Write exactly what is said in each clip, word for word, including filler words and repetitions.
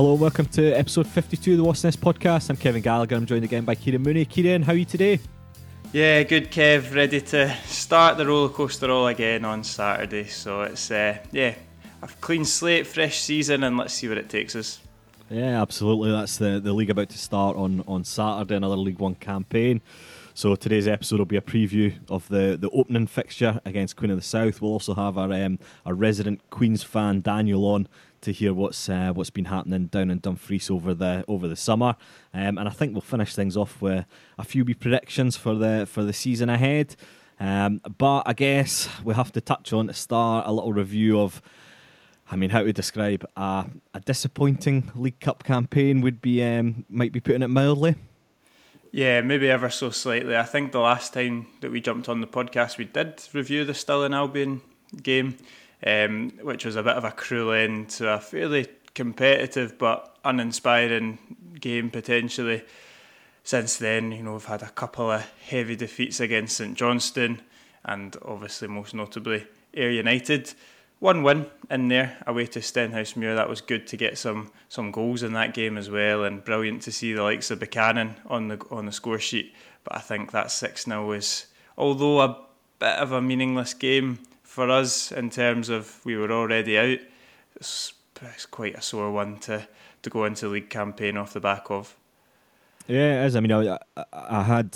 Hello and welcome to episode fifty-two of the What's This podcast. I'm Kevin Gallagher. I'm joined again by Kieran Mooney. Kieran, how are you today? Yeah, good, Kev. Ready to start the roller coaster all again on Saturday. So it's uh, yeah, a clean slate, fresh season, and let's see where it takes us. Yeah, absolutely. That's the, the league about to start on, on Saturday, another League One campaign. So today's episode will be a preview of the, the opening fixture against Queen of the South. We'll also have our um, our resident Queen's fan Daniel on to hear what's uh, what's been happening down in Dumfries over the over the summer, um, and I think we'll finish things off with a few wee predictions for the for the season ahead. Um, but I guess we have to touch on to start a little review of, I mean, how to describe a, a disappointing League Cup campaign would be um, might be putting it mildly. Yeah, maybe ever so slightly. I think the last time that we jumped on the podcast, we did review the Stirling Albion game. Um, which was a bit of a cruel end to a fairly competitive but uninspiring game potentially. Since then, you know, we've had a couple of heavy defeats against St Johnstone and obviously most notably Ayr United. One win in there away to Stenhousemuir. That was good to get some some goals in that game as well, and brilliant to see the likes of Buchanan on the on the score sheet. But I think that six nil was, although a bit of a meaningless game for us in terms of we were already out, it's, it's quite a sore one to, to go into the league campaign off the back of. Yeah, it is. I mean, I, I had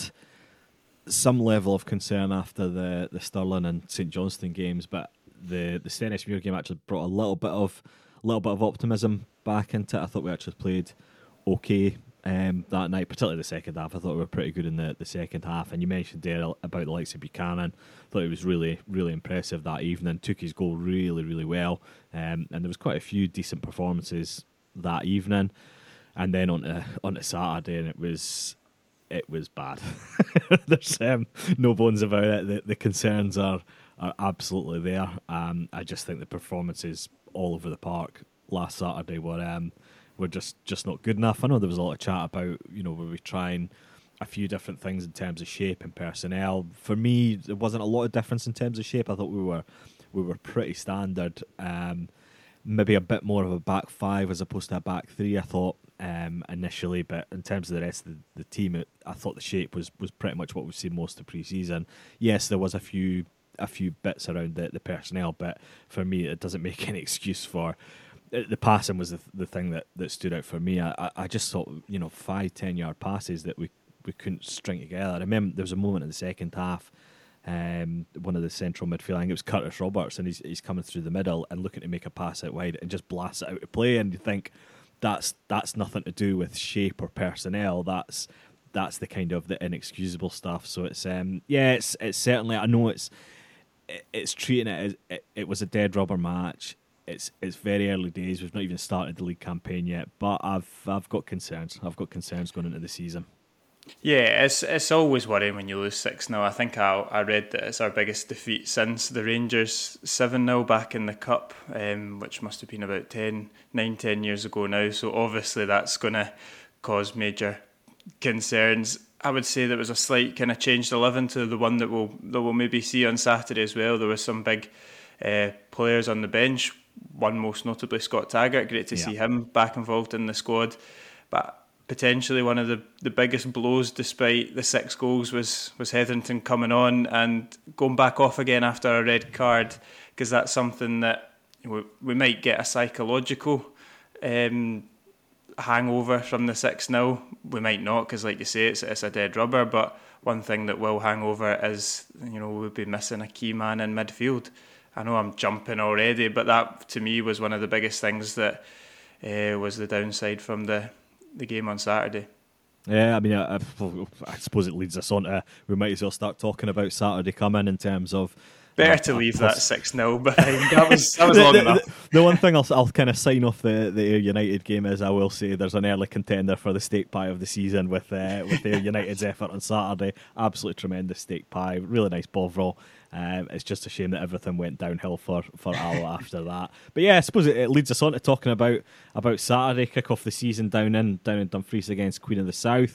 some level of concern after the, the Stirling and St Johnstone games, but the the Stenhousemuir game actually brought a little bit of little bit of optimism back into it. I thought we actually played okay um, that night, particularly the second half. I thought we were pretty good in the, the second half. And you mentioned there about the likes of Buchanan. I thought it was really, really impressive that evening. Took his goal really, really well. Um, and there was quite a few decent performances that evening. And then on to, on to Saturday, and it was it was bad. There's um, no bones about it. The, the concerns are are absolutely there. Um, I just think the performances all over the park last Saturday were um, were just, just not good enough. I know there was a lot of chat about, you know, were we trying a few different things in terms of shape and personnel. For me, there wasn't a lot of difference in terms of shape. I thought we were we were pretty standard. Um, maybe a bit more of a back five as opposed to a back three, I thought, um, initially. But in terms of the rest of the, the team, it, I thought the shape was, was pretty much what we've seen most of pre-season. Yes, there was a few a few bits around the, the personnel, but for me, it doesn't make any excuse for the passing was the, the thing that, that stood out for me. I, I just thought, you know, five, ten yard passes that we, we couldn't string together. I remember there was a moment in the second half, um, one of the central midfield, I think it was Curtis Roberts, and he's he's coming through the middle and looking to make a pass out wide and just blasts it out of play, and you think that's that's nothing to do with shape or personnel. That's that's the kind of the inexcusable stuff. So it's um yeah, it's it's certainly, I know it's it, it's treating it as it, it was a dead rubber match. It's it's very early days. We've not even started the league campaign yet, but I've I've got concerns. I've got concerns going into the season. Yeah, it's it's always worrying when you lose six nil. I think I I read that it's our biggest defeat since the Rangers seven nil back in the Cup, um, which must have been about ten, nine, ten years ago now. So obviously that's going to cause major concerns. I would say there was a slight kind of changed eleven to the one that we'll, that we'll maybe see on Saturday as well. There was some big uh, players on the bench. One most notably Scott Taggart. Great to yeah. see him back involved in the squad. But potentially one of the, the biggest blows despite the six goals was, was Hetherington coming on and going back off again after a red card, because that's something that we, we might get a psychological um, hangover from the six nil. We might not, because like you say, it's, it's a dead rubber, but one thing that will hang over is, you know, we'll be missing a key man in midfield. I know I'm jumping already, but that to me was one of the biggest things that uh, was the downside from the, the game on Saturday. Yeah, I mean, I, I suppose it leads us on to, we might as well start talking about Saturday coming in terms of... Better uh, to leave plus, that six nil behind. That was, that was long the, enough. The, the one thing I'll, I'll kind of sign off the, the Ayr United game is I will say there's an early contender for the steak pie of the season with uh, with Ayr United's effort on Saturday. Absolutely tremendous steak pie. Really nice bovril. Um, it's just a shame that everything went downhill for, for Al after that. But yeah, I suppose it, it leads us on to talking about, about Saturday, kick off the season down in down in Dumfries against Queen of the South.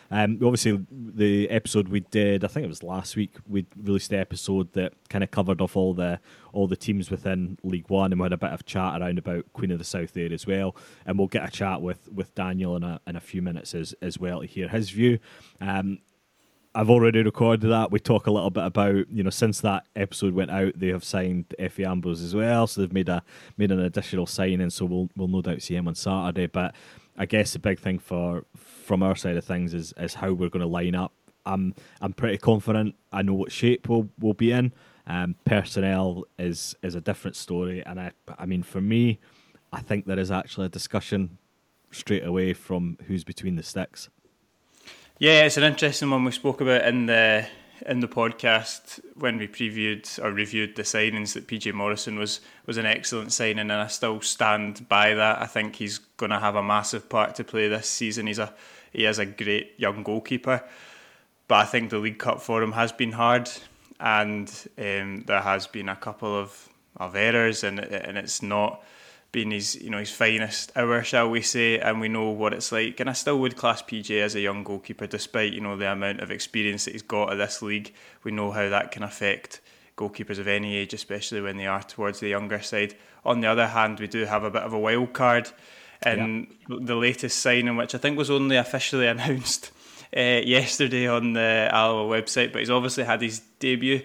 Um, obviously, the episode we did, I think it was last week, we released the episode that kind of covered off all the all the teams within League One, and we had a bit of chat around about Queen of the South there as well. And we'll get a chat with, with Daniel in a in a few minutes as as well to hear his view. Um, I've already recorded that. We talk a little bit about, you know, since that episode went out, they have signed Effie Ambrose as well, so they've made a made an additional signing. So we'll we'll no doubt see him on Saturday. But I guess the big thing for from our side of things is is how we're going to line up. I'm I'm pretty confident. I know what shape we'll we'll be in. Um, personnel is is a different story, and I I mean for me, I think there is actually a discussion straight away from who's between the sticks. Yeah, it's an interesting one we spoke about in the in the podcast when we previewed or reviewed the signings, that P J Morrison was was an excellent signing, and I still stand by that. I think he's going to have a massive part to play this season. He's a he is a great young goalkeeper, but I think the League Cup for him has been hard, and um, there has been a couple of, of errors, and and it's not been his, you know, his finest hour, shall we say, and we know what it's like. And I still would class P J as a young goalkeeper, despite, you know, the amount of experience that he's got at this league. We know how that can affect goalkeepers of any age, especially when they are towards the younger side. On the other hand, we do have a bit of a wild card in yep. the latest signing, which I think was only officially announced uh, yesterday on the Alloa website, but he's obviously had his debut.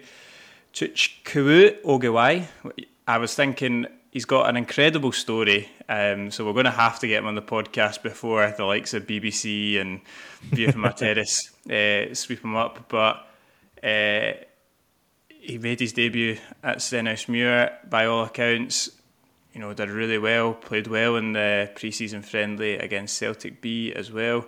Chukwueze Ogiwai. I was thinking, he's got an incredible story, um, so we're going to have to get him on the podcast before the likes of B B C and View from Our Terrace uh, sweep him up. But uh, he made his debut at Stenhousemuir. By all accounts, you know, did really well, played well in the pre-season friendly against Celtic B as well.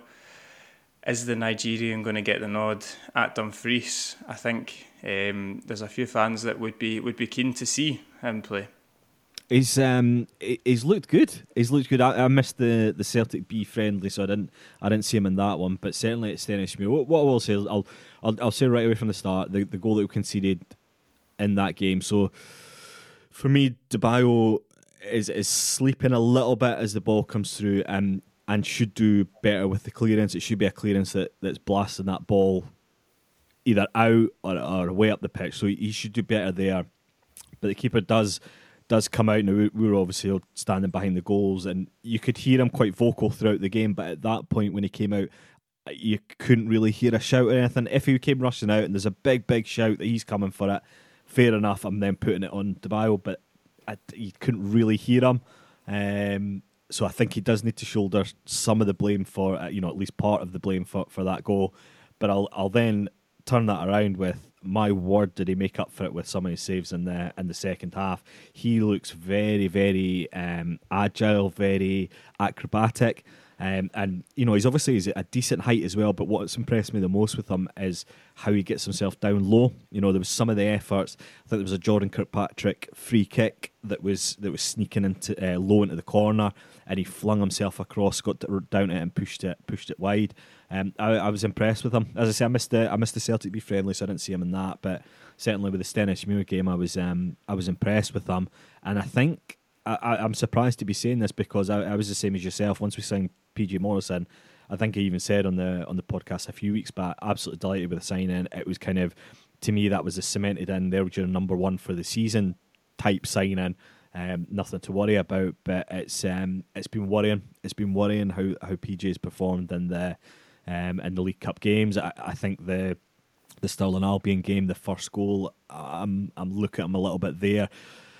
Is the Nigerian going to get the nod at Dumfries? I think um, there's a few fans that would be would be keen to see him play. He's um he's looked good. He's looked good. I, I missed the, the Celtic B friendly, so I didn't I didn't see him in that one. But certainly at Stenhousemuir, what, what I will say, is I'll I'll I'll say right away from the start, the, the goal that we conceded in that game. So for me, Debayo is is sleeping a little bit as the ball comes through, and and should do better with the clearance. It should be a clearance that, that's blasting that ball either out or or way up the pitch. So he should do better there. But the keeper does. does come out. Now, we were obviously standing behind the goals, and you could hear him quite vocal throughout the game, but at that point when he came out, you couldn't really hear a shout or anything. If he came rushing out and there's a big, big shout that he's coming for it, fair enough, I'm then putting it on Debayo, but I, you couldn't really hear him. Um, so I think he does need to shoulder some of the blame for, uh, you know, at least part of the blame for, for that goal. But I'll I'll then turn that around with, my word, did he make up for it with some of his saves in the in the second half. He looks very, very um, agile, very acrobatic. Um, and, you know, he's obviously he's a decent height as well, but what's impressed me the most with him is how he gets himself down low. You know, there was some of the efforts. I think there was a Jordan Kirkpatrick free kick that was that was sneaking into uh, low into the corner, and he flung himself across, got down it and pushed it pushed it wide. Um, I, I was impressed with him. As I say, I missed the I missed the Celtic B friendly, so I didn't see him in that. But certainly with the Stenhousemuir game, I was um, I was impressed with him, and I think I, I'm surprised to be saying this because I, I was the same as yourself. Once we signed P J Morrison, I think I even said on the on the podcast a few weeks back, absolutely delighted with the signing. It was kind of, to me, that was a cemented in, there was your number one for the season type signing. Um, nothing to worry about, but it's um, it's been worrying. It's been worrying how, how P J's performed in the um, in the League Cup games. I, I think the the Stirling Albion game, the first goal, I'm I'm looking at him a little bit there.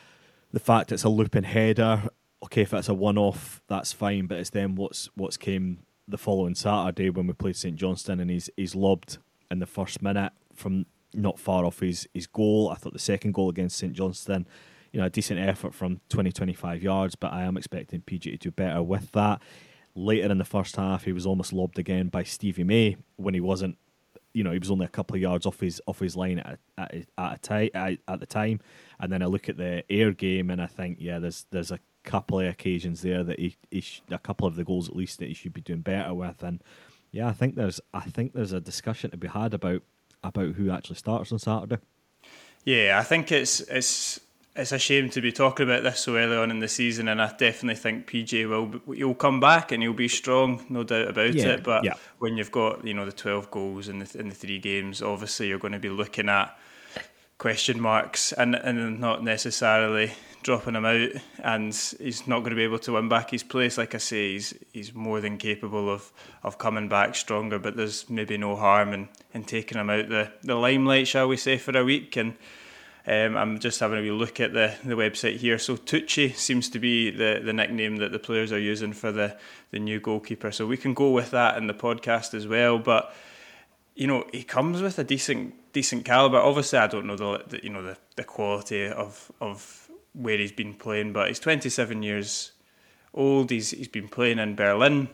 The fact it's a looping header, okay, if it's a one-off, that's fine, but it's then what's what's came the following Saturday when we played St Johnstone, and he's he's lobbed in the first minute from not far off his, his goal. I thought the second goal against St Johnstone, you know, a decent effort from twenty, twenty-five yards, but I am expecting P J to do better with that. Later in the first half, he was almost lobbed again by Stevie May when he wasn't, you know, he was only a couple of yards off his off his line at at, at a time at, at the time. And then I look at the Ayr game and I think, yeah, there's there's a couple of occasions there that he, he sh- a couple of the goals at least that he should be doing better with. And yeah, I think there's I think there's a discussion to be had about about who actually starts on Saturday. Yeah, I think it's it's it's a shame to be talking about this so early on in the season, and I definitely think P J will he'll come back and he'll be strong, no doubt about yeah, it. But yeah. when you've got, you know, the twelve goals in the in the three games, obviously you're going to be looking at question marks and and not necessarily dropping him out, and he's not going to be able to win back his place. Like I say, he's he's more than capable of, of coming back stronger, but there's maybe no harm in, in taking him out the, the limelight, shall we say, for a week. And Um, I'm just having a wee look at the, the website here. So Tucci seems to be the, the nickname that the players are using for the, the new goalkeeper. So we can go with that in the podcast as well. But you know, he comes with a decent decent calibre. Obviously, I don't know the, the you know the, the quality of of where he's been playing, but he's twenty-seven years old. He's he's been playing in Berlin,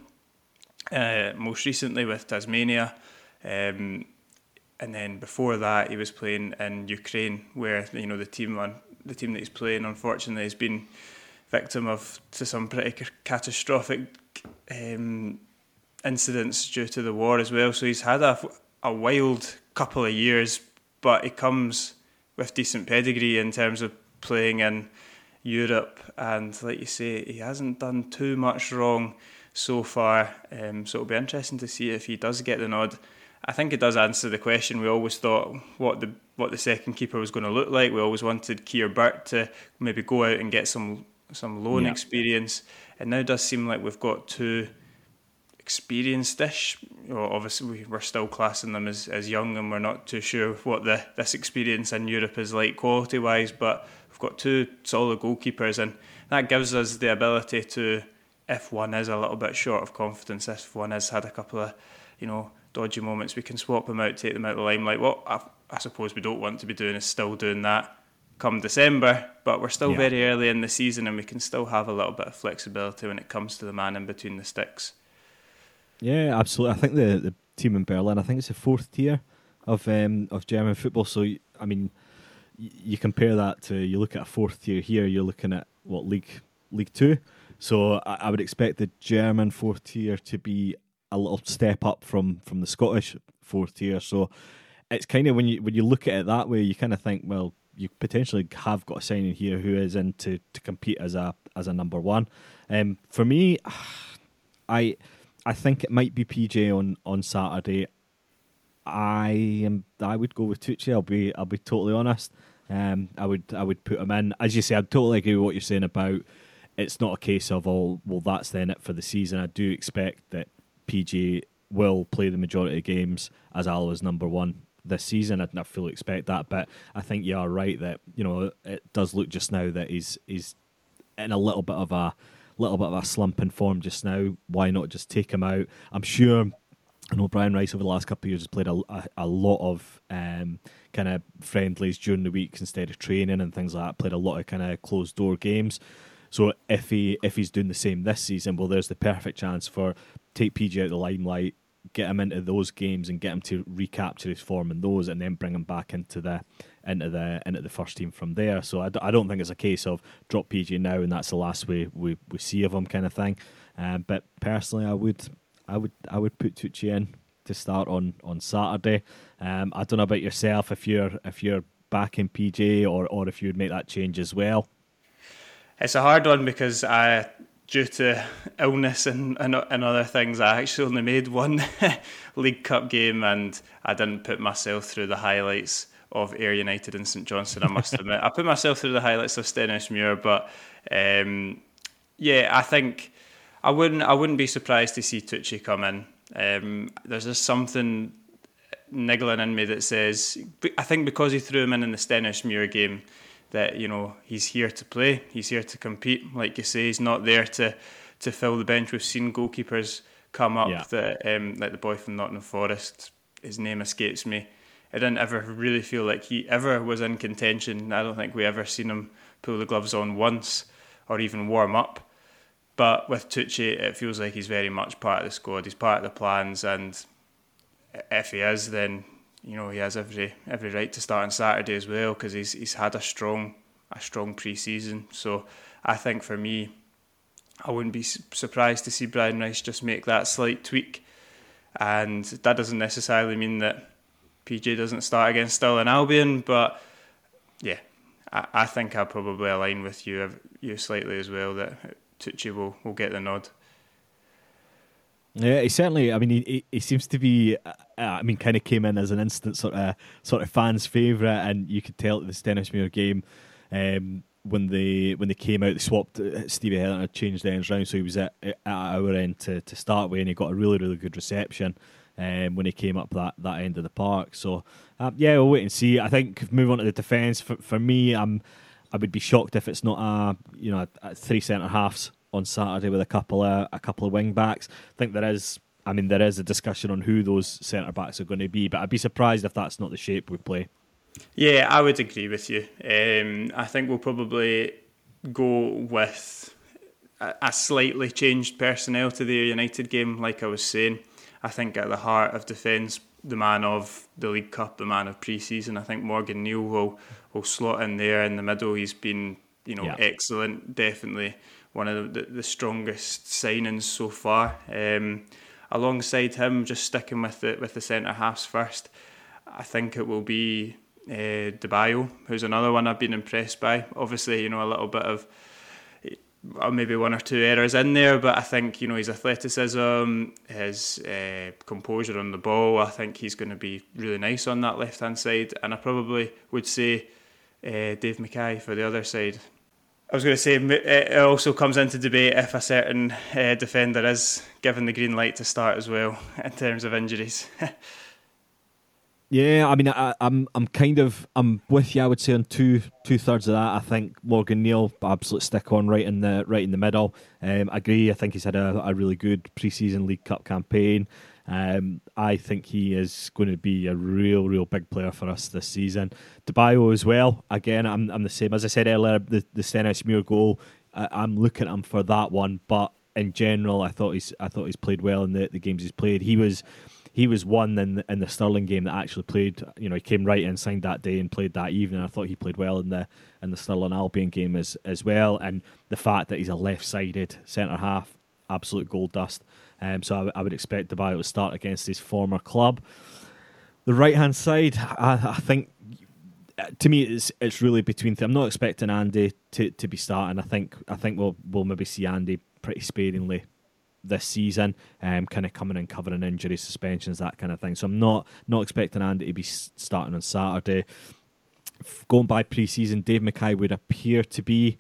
uh, most recently with Tasmania. Um, And then before that, he was playing in Ukraine, where you know the team on the team that he's playing, unfortunately, has been victim of to some pretty catastrophic um, incidents due to the war as well. So he's had a, a wild couple of years, but he comes with decent pedigree in terms of playing in Europe. And like you say, he hasn't done too much wrong so far. Um, so it'll be interesting to see if he does get the nod. I think it does answer the question. We always thought what the what the second keeper was going to look like. We always wanted Keir Burt to maybe go out and get some some loan yeah. experience. It now does seem like we've got two experienced-ish. Well, obviously, we're still classing them as, as young, and we're not too sure what the this experience in Europe is like quality-wise. But we've got two solid goalkeepers, and that gives us the ability to, if one is a little bit short of confidence, if one has had a couple of, you know, dodgy moments, we can swap them out, take them out of the limelight. What I, I suppose we don't want to be doing is still doing that come December, but we're still yeah. very early in the season, and we can still have a little bit of flexibility when it comes to the man in between the sticks. Yeah, absolutely. I think the, the team in Berlin, I think it's the fourth tier of um, of German football. So, I mean, y- you compare that to, you look at a fourth tier here, you're looking at, what, League League Two? So I, I would expect the German fourth tier to be a little step up from, from the Scottish fourth tier. So it's kind of, when you when you look at it that way, you kind of think, well, you potentially have got a signing here who is in to, to compete as a as a number one. Um, for me, I I think it might be P J on, on Saturday. I am I would go with Tucci. I'll be I'll be totally honest. Um, I would I would put him in. As you say, I totally agree with what you're saying about it's not a case of, oh, well, that's then it for the season. I do expect that P J will play the majority of games as Alloa's number one this season. I, I fully expect that, but I think you are right that, you know, it does look just now that he's he's in a little bit of a little bit of a slump in form just now. Why not just take him out? I'm sure. I know Brian Rice over the last couple of years has played a, a, a lot of um, kind of friendlies during the weeks instead of training and things like that. Played a lot of kind of closed door games. So if he if he's doing the same this season, well, there's the perfect chance for take P J out of the limelight, get him into those games and get him to recapture his form in those, and then bring him back into the into the into the first team from there. So I, d- I don't think it's a case of drop P J now and that's the last we, we, we see of him kind of thing. Um, but personally, I would I would I would put Tucci in to start on on Saturday. Um, I don't know about yourself, if you're if you're backing P J or or if you'd make that change as well. It's a hard one because I, due to illness and, and and other things, I actually only made one League Cup game, and I didn't put myself through the highlights of Ayr United and St Johnstone, I must admit. I put myself through the highlights of Stenhousemuir, but um, yeah, I think I wouldn't I wouldn't be surprised to see Tucci come in. Um, there's just something niggling in me that says, I think because he threw him in in the Stenhousemuir game, that, you know, he's here to play, he's here to compete. Like you say, he's not there to, to fill the bench. We've seen goalkeepers come up, yeah. that um, like the boy from Nottingham Forest, his name escapes me. I didn't ever really feel like he ever was in contention. I don't think we ever seen him pull the gloves on once or even warm up. But with Tucci, it feels like he's very much part of the squad. He's part of the plans, and if he is, then, you know, he has every every right to start on Saturday as well, because he's he's had a strong a strong pre-season. So I think for me, I wouldn't be surprised to see Brian Rice just make that slight tweak, and that doesn't necessarily mean that P J doesn't start against Stirling Albion, but yeah, I, I think I'll probably align with you you slightly as well, that Tucci will, will get the nod. Yeah, he certainly. I mean, he he seems to be. Uh, I mean, kind of came in as an instant sort of sort of fans' favourite, and you could tell at the Stenhousemuir game um, when they when they came out, they swapped. Uh, Stevie Heatherton had changed the ends round, so he was at, at our end to, to start with, and he got a really really good reception um, when he came up that, that end of the park. So um, yeah, we'll wait and see. I think move on to the defence. For for me, I'm I would be shocked if it's not a you know a, a three centre halves on Saturday with a couple of a couple of wing backs. I think there is, I mean, there is a discussion on who those centre backs are going to be, but I'd be surprised if that's not the shape we play. Yeah, I would agree with you. Um, I think we'll probably go with a, a slightly changed personnel to the United game. Like I was saying, I think at the heart of defence, the man of the League Cup, the man of pre-season, I think Morgan Neal will will slot in there in the middle. He's been, you know, yeah. excellent, definitely one of the, the strongest signings so far. Um, alongside him, just sticking with the with the centre halves first, I think it will be uh, Debayo, who's another one I've been impressed by. Obviously, you know, a little bit of uh, maybe one or two errors in there, but I think, you know, his athleticism, his uh, composure on the ball, I think he's going to be really nice on that left hand side. And I probably would say uh, Dave Mackay for the other side. I was going to say it also comes into debate if a certain uh, defender is given the green light to start as well in terms of injuries. Yeah, I mean, I, I'm I'm kind of I'm with you. I would say on two two thirds of that. I think Morgan Neal, absolute stick on right in the right in the middle. Um, I agree. I think he's had a, a really good pre-season League Cup campaign. Um, I think he is going to be a real, real big player for us this season. Debayo as well. Again, I'm I'm the same as I said earlier. The the Stenhousemuir goal, I, I'm looking at him for that one. But in general, I thought he's I thought he's played well in the, the games he's played. He was he was one in the, in the Stirling game that actually played. You know, he came right in, signed that day, and played that evening. I thought he played well in the in the Stirling Albion game as as well. And the fact that he's a left-sided centre half, absolute gold dust. Um, so I, w- I would expect Debayo to start against his former club. The right-hand side, I, I think, to me, it's it's really between. Th- I'm not expecting Andy to, to be starting. I think I think we'll we'll maybe see Andy pretty sparingly this season, um, kind of coming and covering injuries, suspensions, that kind of thing. So I'm not not expecting Andy to be starting on Saturday. Going by pre-season, Dave Mackay would appear to be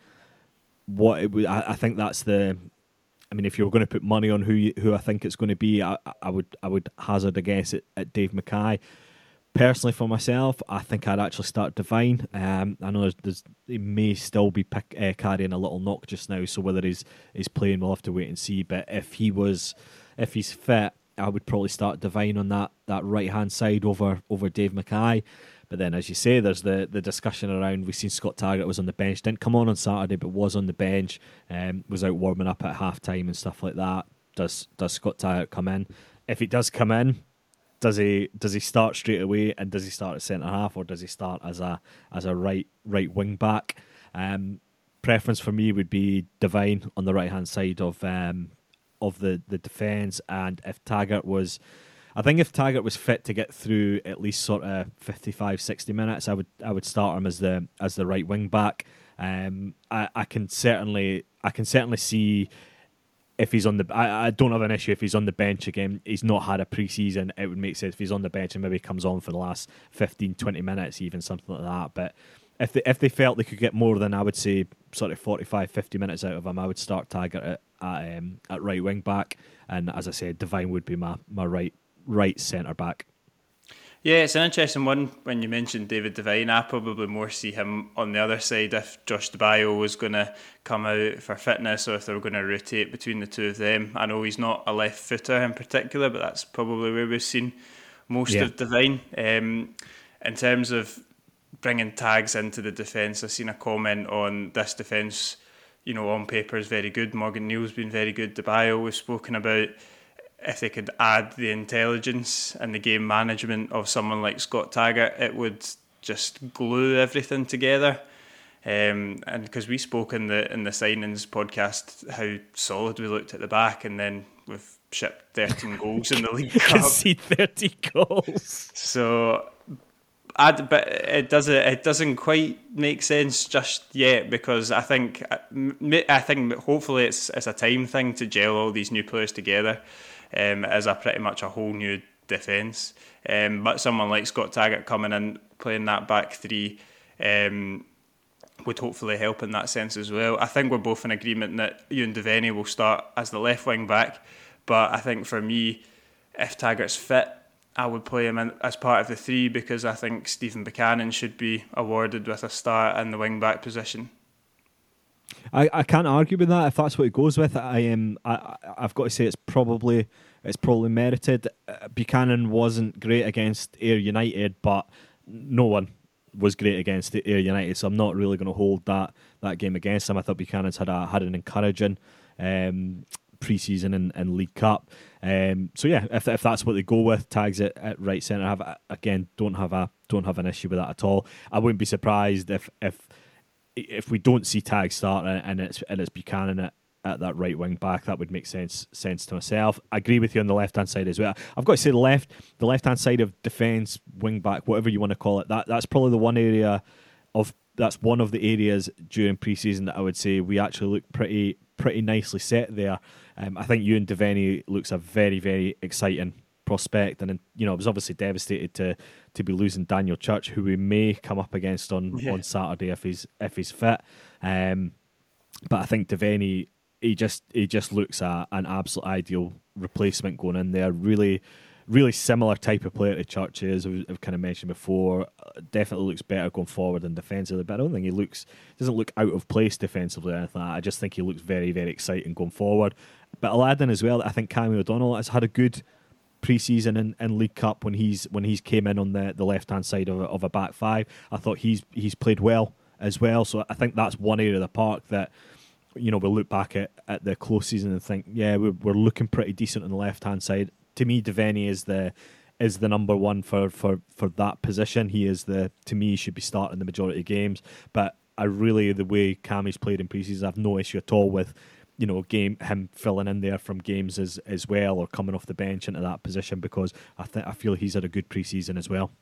what it would. I, I think that's the. I mean, if you were going to put money on who you, who I think it's going to be, I, I would I would hazard a guess at, at Dave Mackay. Personally, for myself, I think I'd actually start Devine. Um, I know there's, there's, he may still be pick, uh, carrying a little knock just now, so whether he's he's playing, we'll have to wait and see. But if he was, if he's fit, I would probably start Devine on that that right hand side over over Dave Mackay. But then, as you say, there's the, the discussion around, we've seen Scott Taggart was on the bench, didn't come on on Saturday, but was on the bench, um, was out warming up at half-time and stuff like that. Does does Scott Taggart come in? If he does come in, does he does he start straight away, and does he start at centre-half, or does he start as a as a right right wing-back? Um, preference for me would be Devine on the right-hand side of um, of the, the defence, and if Taggart was... I think if Taggart was fit to get through at least sort of fifty-five, sixty minutes, I would I would start him as the as the right wing back. Um, I, I can certainly I can certainly see if he's on the. I, I don't have an issue if he's on the bench again. He's not had a pre-season. It would make sense if he's on the bench and maybe comes on for the last fifteen, twenty minutes, even something like that. But if they if they felt they could get more than, I would say, sort of forty-five, fifty minutes out of him, I would start Taggart at at, um, at right wing back, and as I said, Devine would be my my right. right centre back. Yeah, it's an interesting one when you mentioned David Devine. I probably more see him on the other side if Josh Debayo was going to come out for fitness, or if they were going to rotate between the two of them. I know he's not a left footer in particular, but that's probably where we've seen most yeah. of Devine. Um, in terms of bringing tags into the defence, I've seen a comment on this defence, you know, on paper is very good. Morgan Neal's been very good. Debayo, we've spoken about if they could add the intelligence and the game management of someone like Scott Taggart, it would just glue everything together. Um, and because we spoke in the in the signings podcast how solid we looked at the back, and then we've shipped thirteen goals in the League Cup. See thirty goals. So I'd, but it doesn't. It doesn't quite make sense just yet because I think, I think hopefully it's it's a time thing to gel all these new players together, um, as a pretty much a whole new defence. Um, but someone like Scott Taggart coming in playing that back three, um, would hopefully help in that sense as well. I think we're both in agreement that Ewan Devaney will start as the left wing back, but I think for me, if Taggart's fit, I would play him in as part of the three because I think Stephen Buchanan should be awarded with a start in the wing-back position. I, I can't argue with that if that's what it goes with. I am. I I've got to say it's probably it's probably merited. Uh, Buchanan wasn't great against Ayr United, but no one was great against Ayr United, so I'm not really going to hold that that game against him. I thought Buchanan's had a had an encouraging um, pre-season and, and League Cup. Um, so yeah, if if that's what they go with, Tags at, at right centre, have again don't have a don't have an issue with that at all. I wouldn't be surprised if if if we don't see Tag start and it's and it's Buchanan at, at that right wing back. That would make sense sense to myself. I agree with you on the left hand side as well. I've got to say the left the left hand side of defence, wing back, whatever you want to call it. That that's probably the one area of that's one of the areas during pre-season that I would say we actually look pretty pretty nicely set there. Um, I think Ewan Devaney looks a very, very exciting prospect, and you know, I was obviously devastated to to be losing Daniel Church, who we may come up against on, yeah. on Saturday if he's if he's fit. Um, but I think Devaney, he just he just looks a, an absolute ideal replacement going in there. Really, really similar type of player to Church is. I've, I've kind of mentioned before. Definitely looks better going forward than defensively, but I don't think he looks doesn't look out of place defensively or anything like that. I just think he looks very, very exciting going forward. But I'll add in as well that I think Cammy O'Donnell has had a good pre-season in, in League Cup when he's when he's came in on the, the left hand side of a, of a back five. I thought he's he's played well as well. So I think that's one area of the park that, you know, we'll look back at, at the close season and think, yeah, we're, we're looking pretty decent on the left hand side. To me, Devaney is the is the number one for, for, for that position. He is the to me he should be starting the majority of games. But I really the way Cammy's played in pre-season, I have no issue at all with, you know, game him filling in there from games as as well, or coming off the bench into that position, because I think I feel he's had a good pre-season as well.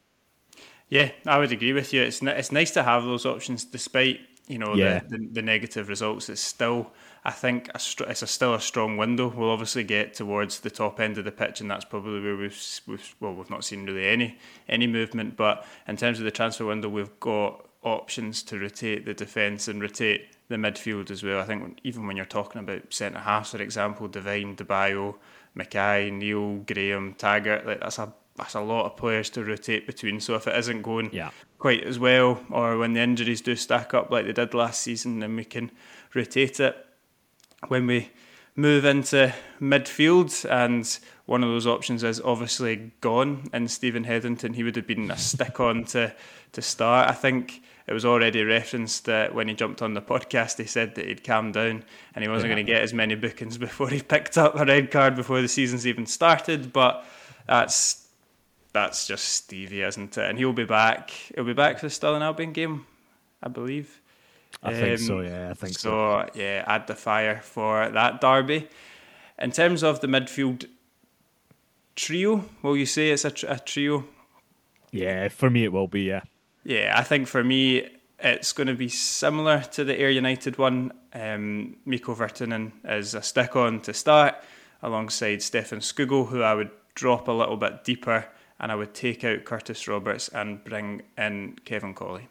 Yeah, I would agree with you. It's it's nice to have those options, despite, you know, yeah. the, the the negative results. It's still, I think, a, it's a still a strong window. We'll obviously get towards the top end of the pitch, and that's probably where we've we've well we've not seen really any any movement. But in terms of the transfer window, we've got options to rotate the defence and rotate the midfield as well. I think even when you're talking about centre halves, for example, Devine, DeBayo, Mackay, Neil, Graham, Taggart, like that's a that's a lot of players to rotate between. So if it isn't going yeah. quite as well, or when the injuries do stack up like they did last season, then we can rotate it. When we move into midfield, and one of those options is obviously gone in Stephen Hetherington, he would have been a stick-on to, to start. I think it was already referenced that when he jumped on the podcast, he said that he'd calmed down and he wasn't yeah. going to get as many bookings before he picked up a red card before the season's even started. But that's that's just Stevie, isn't it? And he'll be back. He'll be back for the Stirling Albion game, I believe. I um, think so, yeah, I think so. So, yeah, add the fire for that derby. In terms of the midfield trio, will you say it's a, tr- a trio? Yeah, for me it will be, yeah. Yeah, I think for me it's going to be similar to the Ayr United one. Um, Mikko Virtanen is a stick-on to start, alongside Stefan Skugel, who I would drop a little bit deeper, and I would take out Curtis Roberts and bring in Kevin Colley.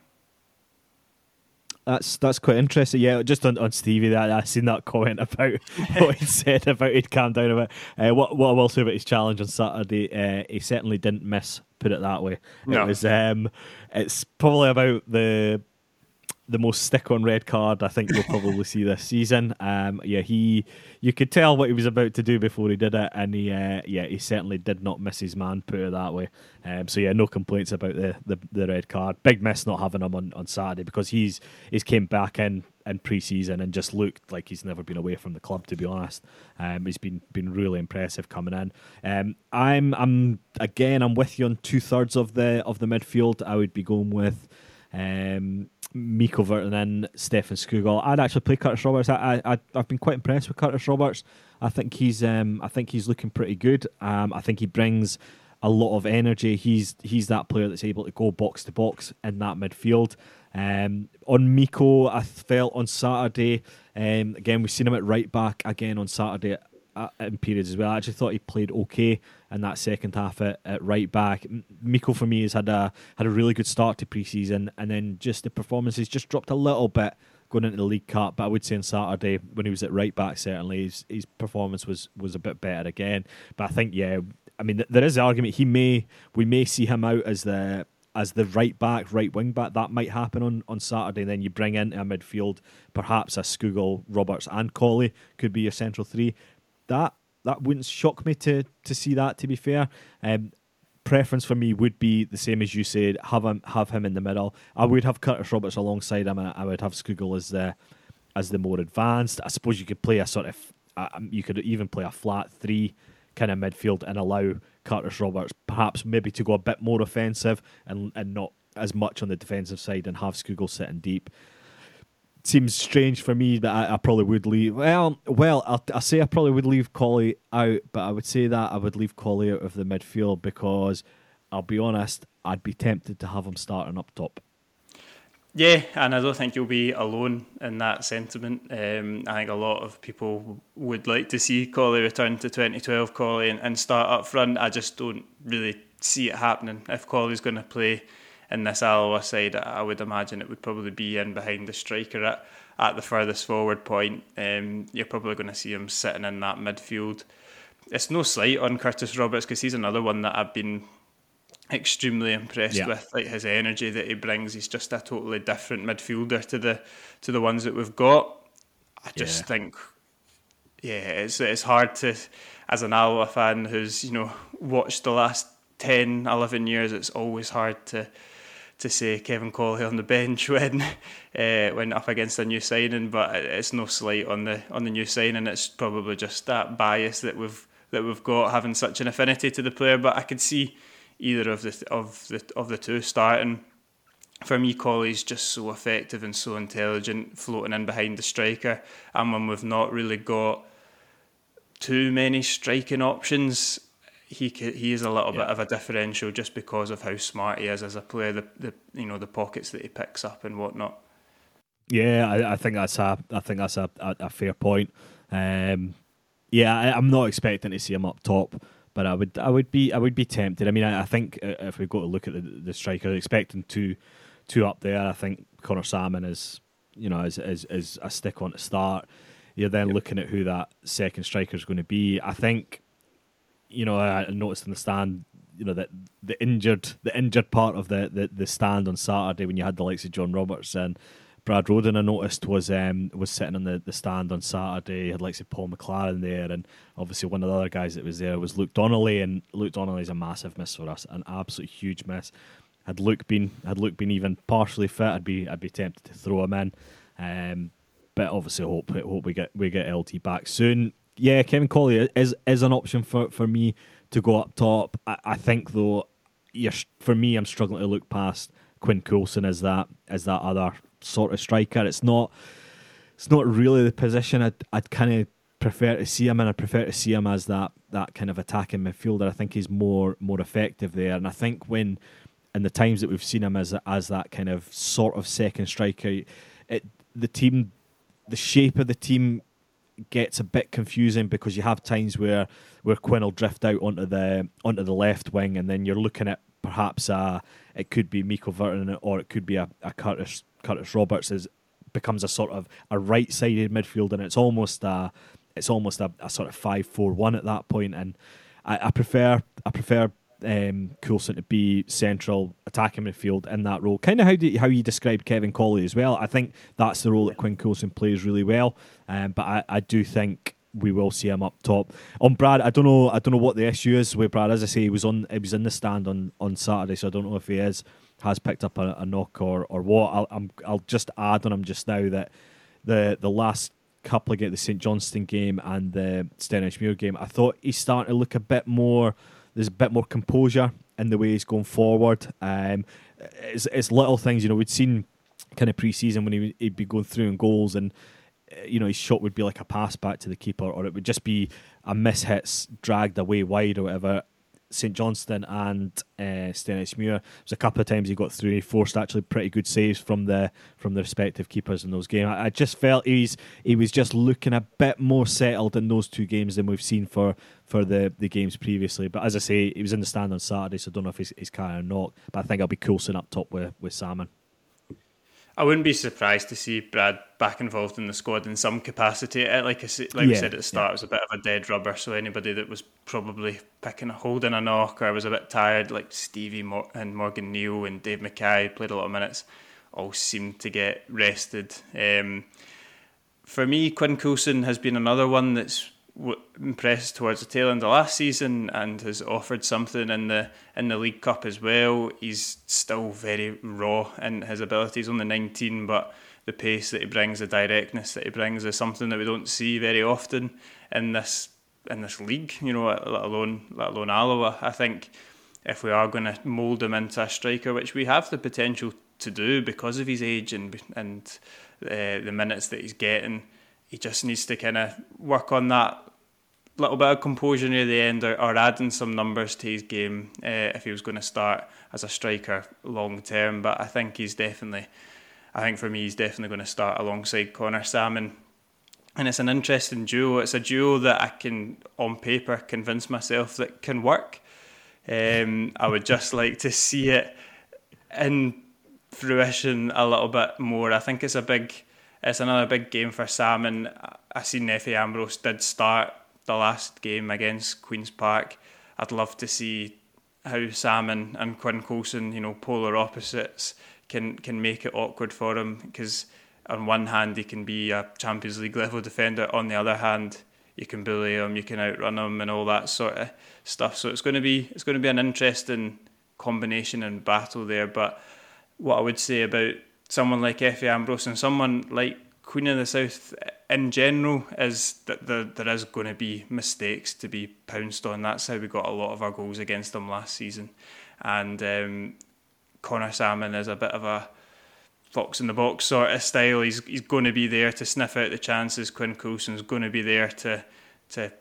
That's that's quite interesting. Yeah, just on, on Stevie, that I seen that comment about what he said about he'd calm down a bit. Uh, what what I will say about his challenge on Saturday, uh, he certainly didn't miss. Put it that way. No. It was. Um, it's probably about the the most stick-on red card I think you'll probably see this season. Um, yeah, he you could tell what he was about to do before he did it, and he uh, yeah he certainly did not miss his man. Put it that way. Um, so yeah, no complaints about the, the, the red card. Big miss not having him on, on Saturday, because he's he's came back in in pre-season and just looked like he's never been away from the club, to be honest. Um, he's been been really impressive coming in. Um, I'm I'm again I'm with you on two thirds of the of the midfield. I would be going with um, Mikko Virtanen, Stefan Skugel. I'd actually play Curtis Roberts. I, I I've been quite impressed with Curtis Roberts. I think he's um I think he's looking pretty good. Um, I think he brings a lot of energy. He's he's that player that's able to go box to box in that midfield. Um, on Miko, I felt on Saturday, um, again, we've seen him at right back again on Saturday at, in periods as well. I actually thought he played okay in that second half at, at right back. Miko, for me, has had a had a really good start to pre-season, and then just the performances just dropped a little bit going into the League Cup. But I would say on Saturday, when he was at right back, certainly his, his performance was, was a bit better again. But I think, yeah, I mean, there is the argument he may we may see him out as the as the right back, right wing back. That might happen on, on Saturday. And then you bring into a midfield, perhaps a Skugel, Roberts and Colley could be your central three. That that wouldn't shock me to to see that, to be fair. Um, preference for me would be the same as you said, have him have him in the middle. I would have Curtis Roberts alongside him, and I would have Skugel as the as the more advanced. I suppose you could play a sort of uh, you could even play a flat three kind of midfield and allow Curtis Roberts perhaps maybe to go a bit more offensive and and not as much on the defensive side, and have Skugel sitting deep. Seems strange for me that I, I probably would leave. Well, well, I'll, I'll say I probably would leave Colley out, but I would say that I would leave Colley out of the midfield because I'll be honest, I'd be tempted to have him starting up top. Yeah, and I don't think you'll be alone in that sentiment. Um, I think a lot of people would like to see Colley return to twenty twelve Colley and, and start up front. I just don't really see it happening. If Colley's going to play in this Alloa side, I would imagine it would probably be in behind the striker at, at the furthest forward point. Um, you're probably going to see him sitting in that midfield. It's no slight on Curtis Roberts because he's another one that I've been extremely impressed yeah. with, like his energy that he brings. He's just a totally different midfielder to the to the ones that we've got. I just yeah. think, yeah, it's it's hard to, as an Alloa fan who's you know watched the last ten, eleven years, it's always hard to. to say Kevin Colley on the bench when uh, when up against a new signing, but it's no slight on the on the new signing. It's probably just that bias that we've that we've got, having such an affinity to the player. But I could see either of the of the of the two starting. For me, Colley's just so effective and so intelligent, floating in behind the striker, and when we've not really got too many striking options, He he is a little yeah. bit of a differential just because of how smart he is as a player. The, the you know the pockets that he picks up and whatnot. Yeah, I, I think that's a I think that's a, a, a fair point. Um, yeah, I, I'm not expecting to see him up top, but I would I would be I would be tempted. I mean, I, I think if we go to look at the, the striker, expecting two two up there, I think Connor Salmon is you know is is, is a stick on to start. You're then yep. looking at who that second striker is going to be. I think. You know, I noticed in the stand, you know, that the injured, the injured part of the, the, the stand on Saturday when you had the likes of John Roberts and Brad Roden, I noticed was um, was sitting on the, the stand on Saturday. You had likes of Paul McLaren there, and obviously one of the other guys that was there was Luke Donnelly, and Luke Donnelly's a massive miss for us, an absolute huge miss. Had Luke been had Luke been even partially fit, I'd be I'd be tempted to throw him in, um, but obviously hope hope we get we get L T back soon. Yeah, Kevin Colley is is an option for, for me to go up top. I, I think though, you're, for me, I'm struggling to look past Quinn Coulson as that as that other sort of striker. It's not it's not really the position I'd I'd kind of prefer to see him in. I prefer to see him as that that kind of attacking midfielder. I think he's more more effective there, and I think when in the times that we've seen him as as that kind of sort of second striker, it the team, the shape of the team gets a bit confusing because you have times where where Quinn will drift out onto the onto the left wing, and then you're looking at perhaps a it could be Miko Virtanen or it could be a, a Curtis Curtis Roberts as becomes a sort of a right sided midfield, and it's almost a it's almost a, a sort of five four one at that point. And I, I prefer I prefer um, Coulson to be central attacking midfield in that role. Kind of how do, how you described Kevin Colley as well. I think that's the role that Quinn Coulson plays really well. Um, but I, I do think we will see him up top. On Brad, I don't know I don't know what the issue is with Brad. As I say, he was on he was in the stand on, on Saturday, so I don't know if he is has picked up a, a knock or, or what. I'll I'm, I'll just add on him just now that the the last couple of games, the St Johnstone game and the Stenhousemuir game, I thought he's starting to look a bit more. There's a bit more composure in the way he's going forward. Um, it's, it's little things, you know. We'd seen kind of pre-season when he, he'd be going through in goals, and you know his shot would be like a pass back to the keeper, or it would just be a miss hits dragged away wide or whatever. St Johnstone and uh, Stenhousemuir. There's a couple of times he got through. He forced actually pretty good saves from the from the respective keepers in those games. I, I just felt he's he was just looking a bit more settled in those two games than we've seen for for the, the games previously. But as I say, he was in the stand on Saturday, so I don't know if he's, he's carrying or not. But I think I'll be Coulson up top with with Salmon. I wouldn't be surprised to see Brad back involved in the squad in some capacity. Like I said, like yeah, we said at the start, yeah. It was a bit of a dead rubber. So anybody that was probably picking, holding a knock, or was a bit tired, like Stevie Mor- and Morgan Neal and Dave Mackay, played a lot of minutes, all seemed to get rested. Um, for me, Quinn Coulson has been another one that's w- impressed towards the tail end of last season and has offered something in the in the League Cup as well. He's still very raw in his abilities, only nineteen, but the pace that he brings, the directness that he brings, is something that we don't see very often in this in this league. You know, let alone let alone Alloa. I think if we are going to mould him into a striker, which we have the potential to do because of his age and and uh, the minutes that he's getting, he just needs to kind of work on that little bit of composure near the end, or, or adding some numbers to his game uh, if he was going to start as a striker long term. But I think he's definitely, I think for me, he's definitely going to start alongside Connor Salmon. And it's an interesting duo. It's a duo that I can, on paper, convince myself that can work. Um, I would just like to see it in fruition a little bit more. I think it's a big, it's another big game for Salmon. I seen Efe Ambrose did start the last game against Queen's Park. I'd love to see how Salmon and Quinn Coulson, you know, polar opposites, can can make it awkward for him, because on one hand he can be a Champions League level defender, on the other hand you can bully him, you can outrun him and all that sort of stuff. So it's going to be it's going to be an interesting combination and battle there. But what I would say about someone like Efe Ambrose and someone like Queen of the South in general is that there, there is going to be mistakes to be pounced on. That's how we got a lot of our goals against them last season. And um, Connor Salmon is a bit of a fox in the box sort of style. He's he's going to be there to sniff out the chances. Quinn Coulson's going to be there to to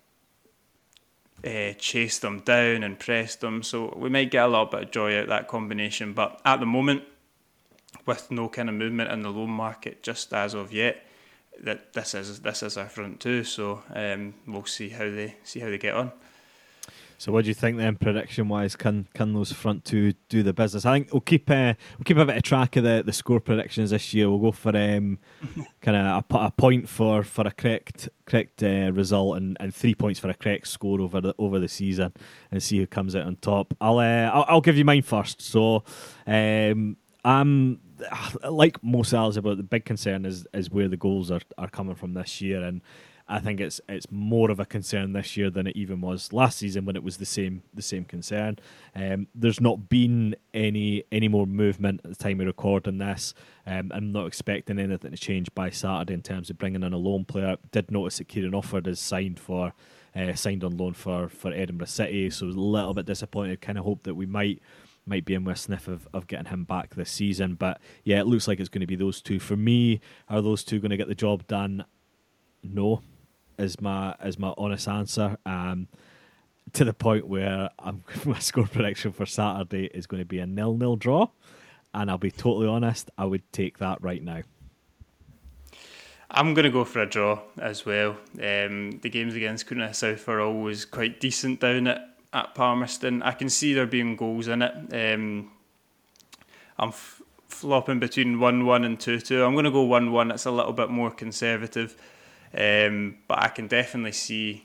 uh, chase them down and press them. So we might get a little bit of joy out of that combination. But at the moment, with no kind of movement in the loan market just as of yet, that this is this is our front two. So um, we'll see how they see how they get on. So what do you think then, prediction wise? Can can those front two do the business? I think we'll keep uh, we'll keep a bit of track of the, the score predictions this year. We'll go for um, kind of a, a point for, for a correct correct uh, result and, and three points for a correct score over the over the season, and see who comes out on top. I'll uh, I'll, I'll give you mine first. So um, I'm like most others, about the big concern is is where the goals are, are coming from this year, and I think it's it's more of a concern this year than it even was last season when it was the same the same concern. Um, there's not been any any more movement at the time of recording this. Um, I'm not expecting anything to change by Saturday in terms of bringing in a loan player. Did notice that Kieran Offord is signed for uh, signed on loan for, for Edinburgh City, so I was a little bit disappointed. Kind of hoped that we might might be in with a sniff of, of getting him back this season. But yeah, it looks like it's going to be those two. For me, are those two going to get the job done? No. Is my is my honest answer, um, to the point where I'm, my score prediction for Saturday is going to be a nil-nil draw, and I'll be totally honest, I would take that right now. I'm going to go for a draw as well. Um, the games against Queen of the South are always quite decent down at, at Palmerston. I can see there being goals in it. Um, I'm f- flopping between one one and two two. I'm going to go one one. It's a little bit more conservative. Um, but I can definitely see,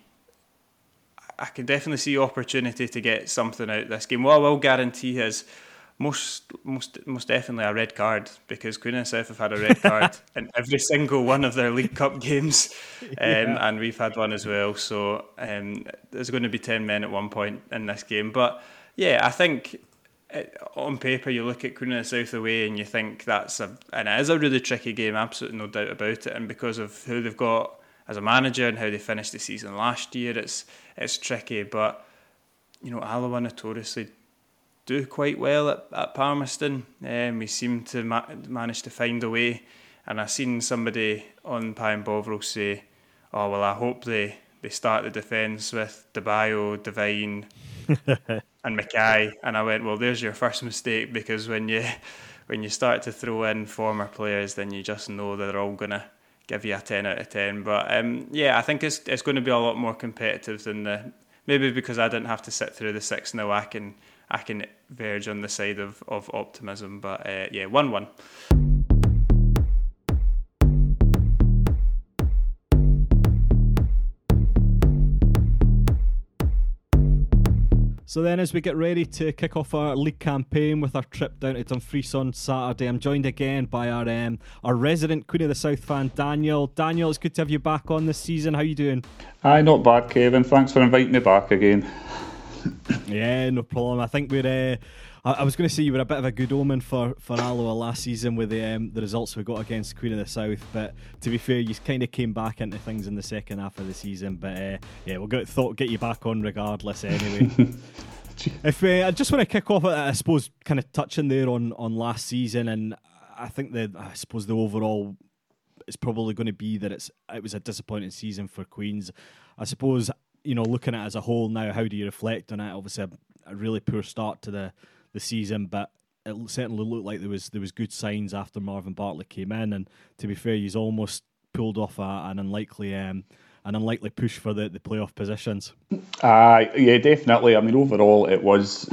I can definitely see opportunity to get something out of this game. What I will guarantee is most, most, most definitely a red card, because Queen of the South have had a red card in every single one of their League Cup games, um, yeah. and we've had one as well. So um, there's going to be ten men at one point in this game. But yeah, I think it, on paper you look at Queen of the South away and you think that's a, and it is a really tricky game, absolutely no doubt about it. And because of who they've got as a manager and how they finished the season last year, it's it's tricky. But you know, Alloa notoriously do quite well at, at Palmerston. Um, we seem to ma- manage to find a way. And I seen somebody on Pie and Bovril say, "Oh well, I hope they, they start the defence with DeBayo, Devine, and Mackay, and I went, well, there's your first mistake, because when you when you start to throw in former players, then you just know that they're all going to give you a ten out of ten. But um, yeah, I think it's it's going to be a lot more competitive than the, maybe because I didn't have to sit through the six nil, I can I can verge on the side of, of optimism. But uh, yeah, one one. So then, as we get ready to kick off our league campaign with our trip down to Dumfries on Saturday, I'm joined again by our um, our resident Queen of the South fan, Daniel. Daniel, it's good to have you back on this season. How are you doing? Aye, not bad, Kevin. Thanks for inviting me back again. Yeah, no problem. I think we're... Uh, I, I was going to say you were a bit of a good omen for, for Alloa last season with the um, the results we got against Queen of the South, but to be fair, you kind of came back into things in the second half of the season. But uh, yeah, we'll get, thought get you back on regardless anyway. If uh, I just want to kick off, I suppose, kind of touching there on, on last season, and I think that I suppose the overall is probably going to be that it's it was a disappointing season for Queens. I suppose, you know, looking at it as a whole now, how do you reflect on it? Obviously, a, a really poor start to the, the season, but it certainly looked like there was there was good signs after Marvin Bartley came in, and to be fair, he's almost pulled off a, an unlikely. Um, An unlikely push for the, the playoff positions. Uh, yeah, definitely. I mean, overall, it was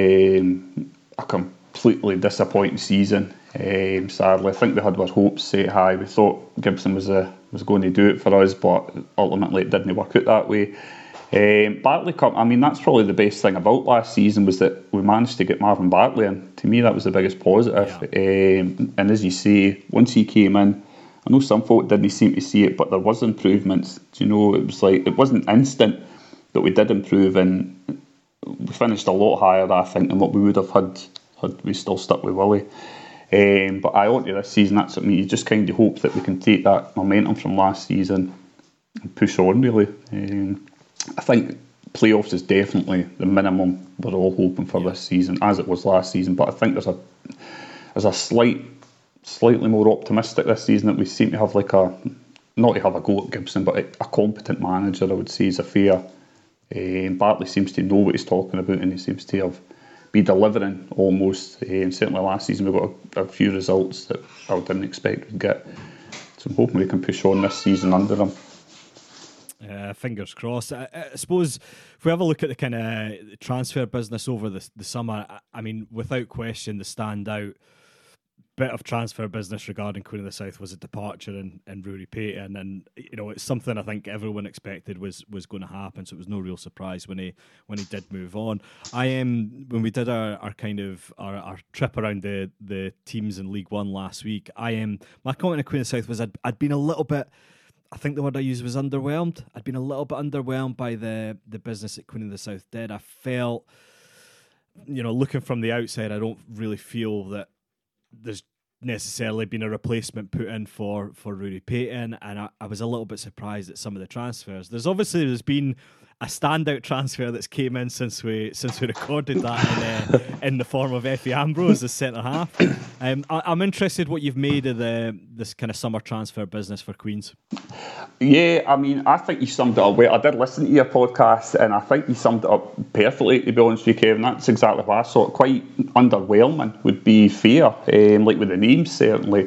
um, a completely disappointing season. Um, sadly, I think we had our hopes set high. We thought Gibson was a, was going to do it for us, but ultimately it didn't work out that way. Um, Bartley Cup, I mean, that's probably the best thing about last season, was that we managed to get Marvin Bartley in. To me, that was the biggest positive. Yeah. Um, and as you say, once he came in, I know some folk didn't seem to see it, but there was improvements. You know, it was like, it wasn't instant that we did improve, and we finished a lot higher, I think, than what we would have had had we still stuck with Willie. Um, but I on to this season, that's what I mean. You just kind of hope that we can take that momentum from last season and push on, really. Um, I think playoffs is definitely the minimum we're all hoping for yeah. this season, as it was last season. But I think there's a there's a slight. slightly more optimistic this season, that we seem to have like a, not to have a go at Gibson, but a, a competent manager, I would say, is a fair. Um, Bartley seems to know what he's talking about, and he seems to have be delivering almost. Um, certainly last season we got a, a few results that I didn't expect we'd get. So I'm hoping we can push on this season under him. Uh, fingers crossed. I, I suppose if we have a look at the kind of transfer business over the, the summer, I, I mean, without question, the standout bit of transfer business regarding Queen of the South was a departure in, in Rory Payton, and you know, it's something I think everyone expected was was going to happen, so it was no real surprise when he when he did move on. I am um, when we did our, our kind of our, our trip around the the teams in League One last week, I am um, my comment on Queen of the South was I'd, I'd been a little bit, I think the word I used was underwhelmed. I'd been a little bit underwhelmed by the the business that Queen of the South did. I felt, you know, looking from the outside, I don't really feel that there's necessarily been a replacement put in for, for Rory Payton, and I, I was a little bit surprised at some of the transfers. There's obviously there's been a standout transfer that's came in since we since we recorded that in, uh, in the form of Effie Ambrose as centre half. Um, I, I'm interested what you've made of the this kind of summer transfer business for Queens. Yeah, I mean, I think you summed it up well. I did listen to your podcast, and I think you summed it up perfectly, to be honest with you, Kevin. That's exactly what I saw. Quite underwhelming would be fair, um, like with the names, certainly.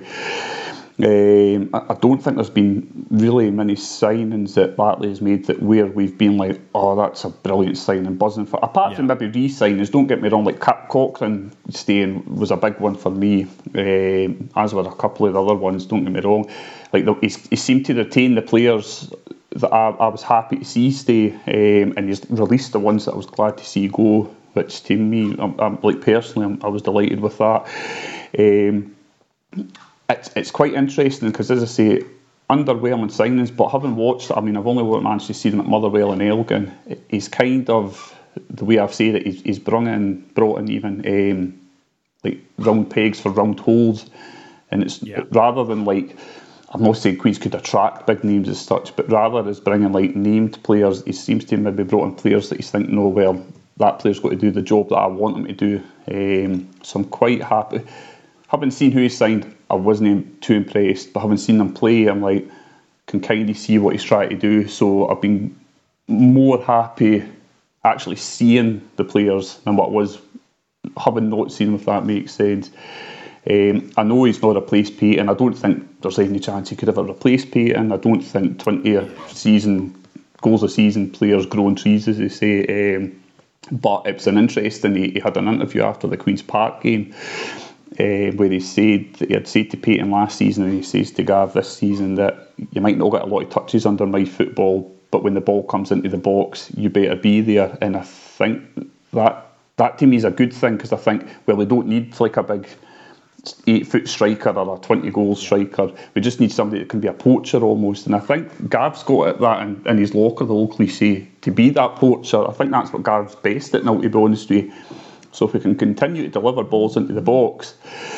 Um, I, I don't think there's been really many signings that Bartley has made that where we've been like, oh, that's a brilliant signing, buzzing for. Apart yeah. from maybe re-signings, don't get me wrong, like Cap Cochrane staying was a big one for me, um, as were a couple of the other ones, don't get me wrong. Like the, he, he seemed to retain the players that I, I was happy to see stay, um, and he's released the ones that I was glad to see go, which to me, I'm, I'm, like personally, I'm, I was delighted with that. Um, It's it's quite interesting because, as I say, underwhelming signings, but having watched, I mean, I've only managed to see them at Motherwell and Elgin. He's kind of, the way I've said it, he's, he's brought in, brought in even um, like round pegs for round holes, and it's yeah. rather than like, I'm not saying Queens could attract big names as such, but rather as bringing like named players, he seems to have maybe brought in players that he's thinking, no, well, that player's got to do the job that I want him to do. Um, so I'm quite happy. Having seen who he signed, I wasn't too impressed, but having seen him play, I'm like, can kind of see what he's trying to do. So I've been more happy actually seeing the players than what was having not seen them, if that makes sense. Um, I know he's not replaced Payton. I don't think there's any chance he could ever replace Payton. I don't think twenty season goals a season players grow on trees, as they say. Um, but it was an interesting. He, he had an interview after the Queen's Park game uh, where he said that he had said to Payton last season, and he says to Gav this season, that you might not get a lot of touches under my football, but when the ball comes into the box, you better be there. And I think that that to me is a good thing, because I think, well, we don't need like a big eight foot striker or a twenty goal striker. We just need somebody that can be a poacher almost. And I think Gav's got at that in, in his locker, the old cliche, to be that poacher. I think that's what Gav's best at now, to be honest with you. So if we can continue to deliver balls into the box,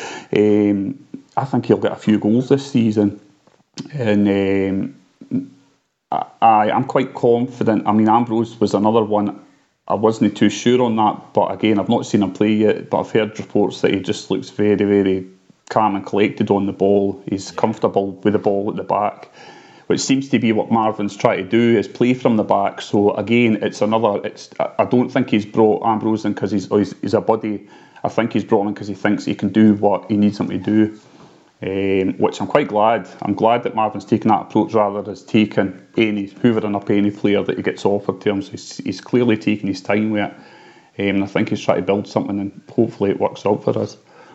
um, I think he'll get a few goals this season. And um, I, I'm quite confident. I mean, Ambrose was another one. I wasn't too sure on that, but again, I've not seen him play yet, but I've heard reports that he just looks very, very calm and collected on the ball. He's comfortable with the ball at the back, which seems to be what Marvin's trying to do, is play from the back. So again, it's another, It's I don't think he's brought Ambrose in because he's, he's, he's a buddy. I think he's brought him in because he thinks he can do what he needs him to do. Um, which I'm quite glad. I'm glad that Marvin's taken that approach rather than taking any, hoovering up any player that he gets offered to him. So he's, he's clearly taking his time with it. Um, and I think he's trying to build something, and hopefully it works out for us.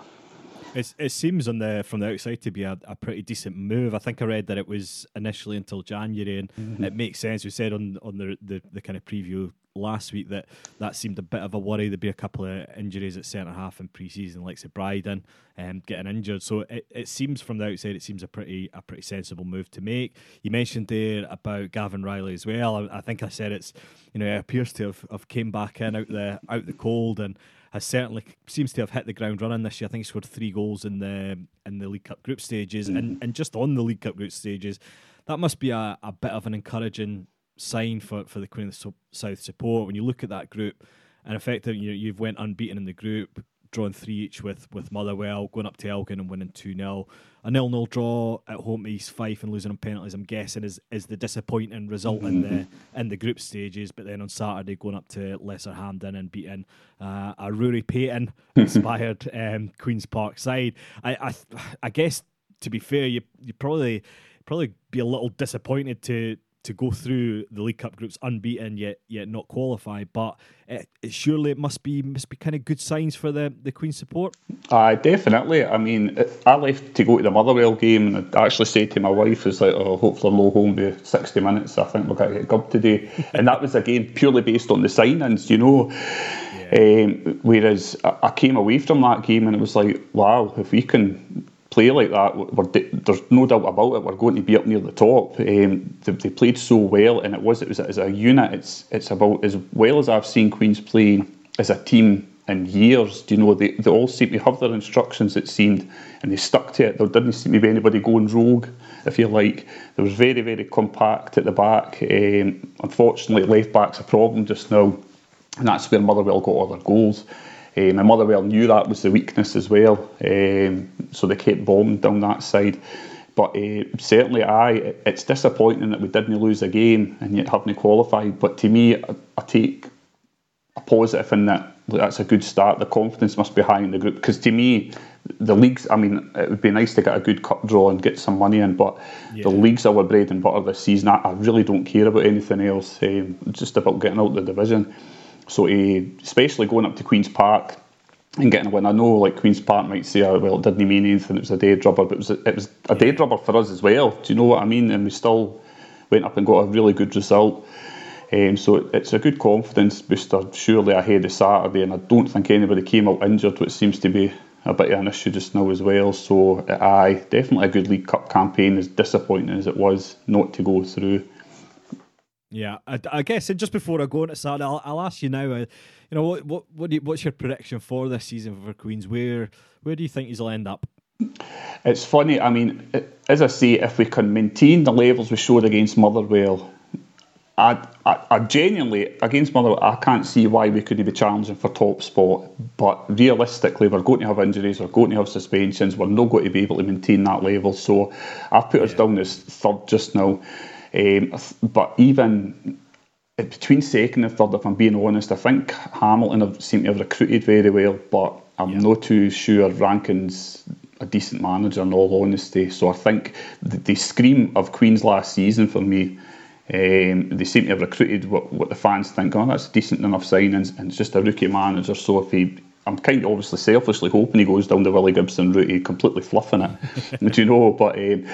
It's, it seems on the from the outside to be a, a pretty decent move. I think I read that it was initially until January, and mm-hmm. it makes sense. We said on on the, the the kind of preview last week that that seemed a bit of a worry. There'd be a couple of injuries at centre half in pre-season, like say Bryden um, getting injured. So it, it seems from the outside, it seems a pretty a pretty sensible move to make. You mentioned there about Gavin Riley as well. I, I think I said it's, you know, it appears to have, have came back in out the out the cold, and has certainly seems to have hit the ground running this year. I think he scored three goals in the in the League Cup group stages, mm-hmm. and and just on the League Cup group stages, that must be a, a bit of an encouraging sign for, for the Queen of the South support. When you look at that group, and effectively you, you've went unbeaten in the group, drawn three each with, with Motherwell, going up to Elgin and winning two nil. A nil nil draw at home to East Fife and losing on penalties, I'm guessing, is, is the disappointing result mm-hmm. in the in the group stages. But then on Saturday, going up to Lesser Hampden and beating uh, a Rory Payton inspired um, Queen's Park side. I, I I guess, to be fair, you you probably probably be a little disappointed to to go through the League Cup groups unbeaten yet yet not qualify, but it, it surely it must be must be kind of good signs for the, the Queen's support. Aye, uh, definitely. I mean, I left to go to the Motherwell game, and I actually said to my wife, "It's like, oh, hopefully I'm not home by sixty minutes. I think we're going to get gubbed today." And that was again purely based on the signings, you know. Yeah. Um, whereas I came away from that game and it was like, wow, if we can play like that, we're, there's no doubt about it, we're going to be up near the top. Um, they, they played so well, and it was it was as a unit. It's it's about as well as I've seen Queens play as a team in years. Do you know, they, they all seem to have their instructions, it seemed, and they stuck to it. There didn't seem to be anybody going rogue, if you like. They was very, very compact at the back. Um, unfortunately, left back's a problem just now, and that's where Motherwell got all their goals. Um, and Motherwell knew that was the weakness as well, um, so they kept bombing down that side. But uh, certainly, aye, it's disappointing that we didn't lose a game and yet haven't qualified. But to me, I, I take a positive in that. That's a good start. The confidence must be high in the group, because to me, the leagues, I mean, it would be nice to get a good cup draw and get some money in, but yeah. the leagues are our bread and butter this season. I, I really don't care about anything else, um, just about getting out of the division. So, uh, especially going up to Queen's Park and getting a win. I know, like, Queen's Park might say, oh, well, it didn't mean anything, it was a dead rubber, but it was a, it was a dead rubber for us as well. Do you know what I mean? And we still went up and got a really good result. Um, so it, it's a good confidence booster, surely, ahead of Saturday. And I don't think anybody came out injured, which seems to be a bit of an issue just now as well. So, aye, definitely a good League Cup campaign, as disappointing as it was not to go through. Yeah, I, I guess, and just before I go into Saturday, I'll, I'll ask you now. Uh, you know, what what what do you, what's your prediction for this season for Queens? Where where do you think you'll end up? It's funny. I mean, as I say, if we can maintain the levels we showed against Motherwell, I, I, I genuinely against Motherwell, I can't see why we couldn't be challenging for top spot. But realistically, we're going to have injuries, we're going to have suspensions, we're not going to be able to maintain that level. So I've put yeah. us down as third just now. Um, but even between second and third, if I'm being honest, I think Hamilton have seemed to have recruited very well, but I'm yeah. not too sure Rankin's a decent manager in all honesty. So I think they scream of Queen's last season for me. Um, they seem to have recruited what, what the fans think, oh, that's decent enough signings, and it's just a rookie manager. So if he, I'm kind of obviously selfishly hoping he goes down the Willie Gibson route, completely fluffing it, do you know? But um,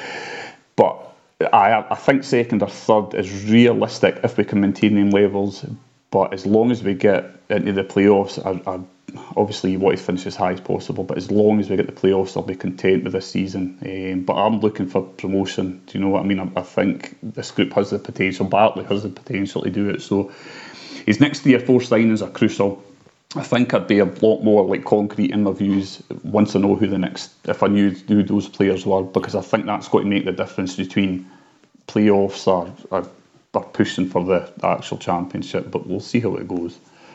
but I I think second or third is realistic if we can maintain them levels. But as long as we get into the playoffs, I, I, obviously you want to finish as high as possible, but as long as we get the playoffs, I'll be content with this season. Um, but I'm looking for promotion. Do you know what I mean? I, I think this group has the potential. Bartley has the potential to do it. So his next three or four signings are crucial. I think I'd be a lot more like concrete in my views once I know who the next, if I knew who those players were, because I think that's going to make the difference between playoffs or, or they're pushing for the actual championship, but we'll see how it goes.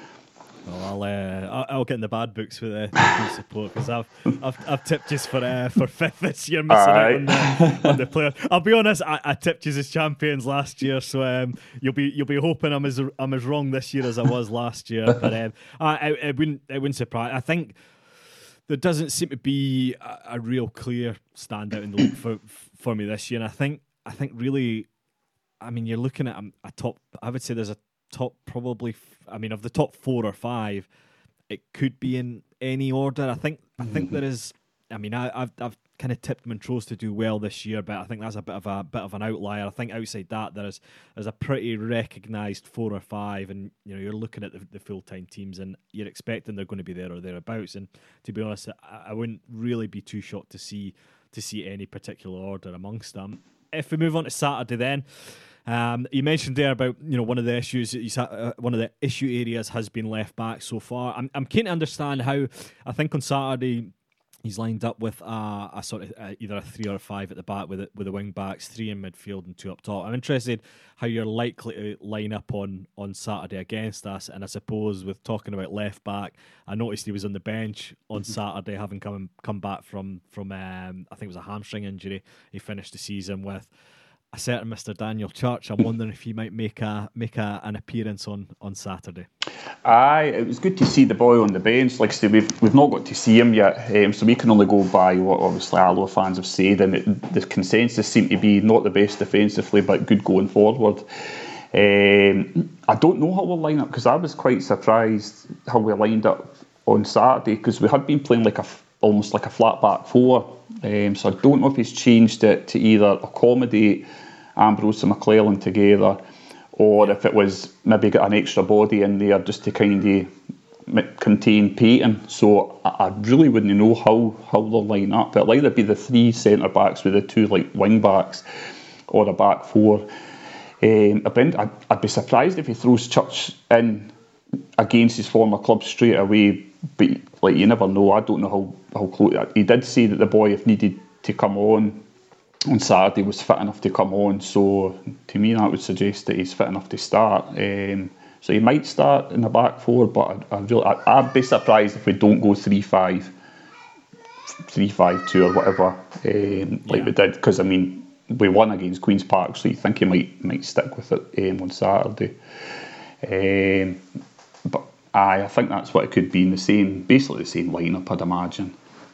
Well, I'll uh, I'll get in the bad books with the uh, support, because I've, I've I've tipped you for uh, for fifth this year, missing out on the, on the player. I'll be honest, I, I tipped you as champions last year, so um, you'll be you'll be hoping I'm as I'm as wrong this year as I was last year. But um, I, I it wouldn't it wouldn't surprise. I think there doesn't seem to be a, a real clear standout in the league for for me this year, and I think I think really. I mean, you're looking at a, a top, I would say there's a top probably, I mean, of the top four or five, it could be in any order. I think I think there is, I mean, I, I've I've kind of tipped Montrose to do well this year, but I think that's a bit of a bit of an outlier. I think outside that, there's there's a pretty recognised four or five, and you know, you're looking at the, the full-time teams and you're expecting they're going to be there or thereabouts. And to be honest, I, I wouldn't really be too shocked to see to see any particular order amongst them. If we move on to Saturday, then um, you mentioned there about you know one of the issues, uh, one of the issue areas has been left back so far. I'm I'm keen to understand how. I think on Saturday he's lined up with a, a sort of uh, either a three or a five at the back with it, with the wing backs, three in midfield and two up top. I'm interested how you're likely to line up on on Saturday against us. And I suppose with talking about left back, I noticed he was on the bench on Saturday, having come come back from from um, I think it was a hamstring injury. He finished the season with a certain Mister Daniel Church. I'm wondering if he might make a make a, an appearance on, on Saturday. Aye, it was good to see the boy on the bench. Like I say, we've we've not got to see him yet, um, so we can only go by what obviously Alloa fans have said, and it, the consensus seemed to be not the best defensively, but good going forward. Um, I don't know how we'll line up, because I was quite surprised how we lined up on Saturday, because we had been playing like a almost like a flat back four. Um, so I don't know if he's changed it to either accommodate Ambrose and McClellan together, or if it was maybe got an extra body in there just to kind of contain Payton. So I really wouldn't know how, how they'll line up. It'll either be the three centre backs with the two like wing backs, or a back four. Um, I'd, I'd be surprised if he throws Church in against his former club straight away, but like you never know. I don't know how, how close. He did say that the boy, if needed to come on on Saturday, was fit enough to come on, so to me that would suggest that he's fit enough to start. Um, so he might start in the back four, but I'd, I'd, really, I'd, I'd be surprised if we don't go three five, three five two or whatever, um, like yeah. we did, because I mean we won against Queen's Park, so you think he might might stick with it um, on Saturday. Um, but aye, I think that's what it could be, in the same, basically the same lineup, I'd imagine.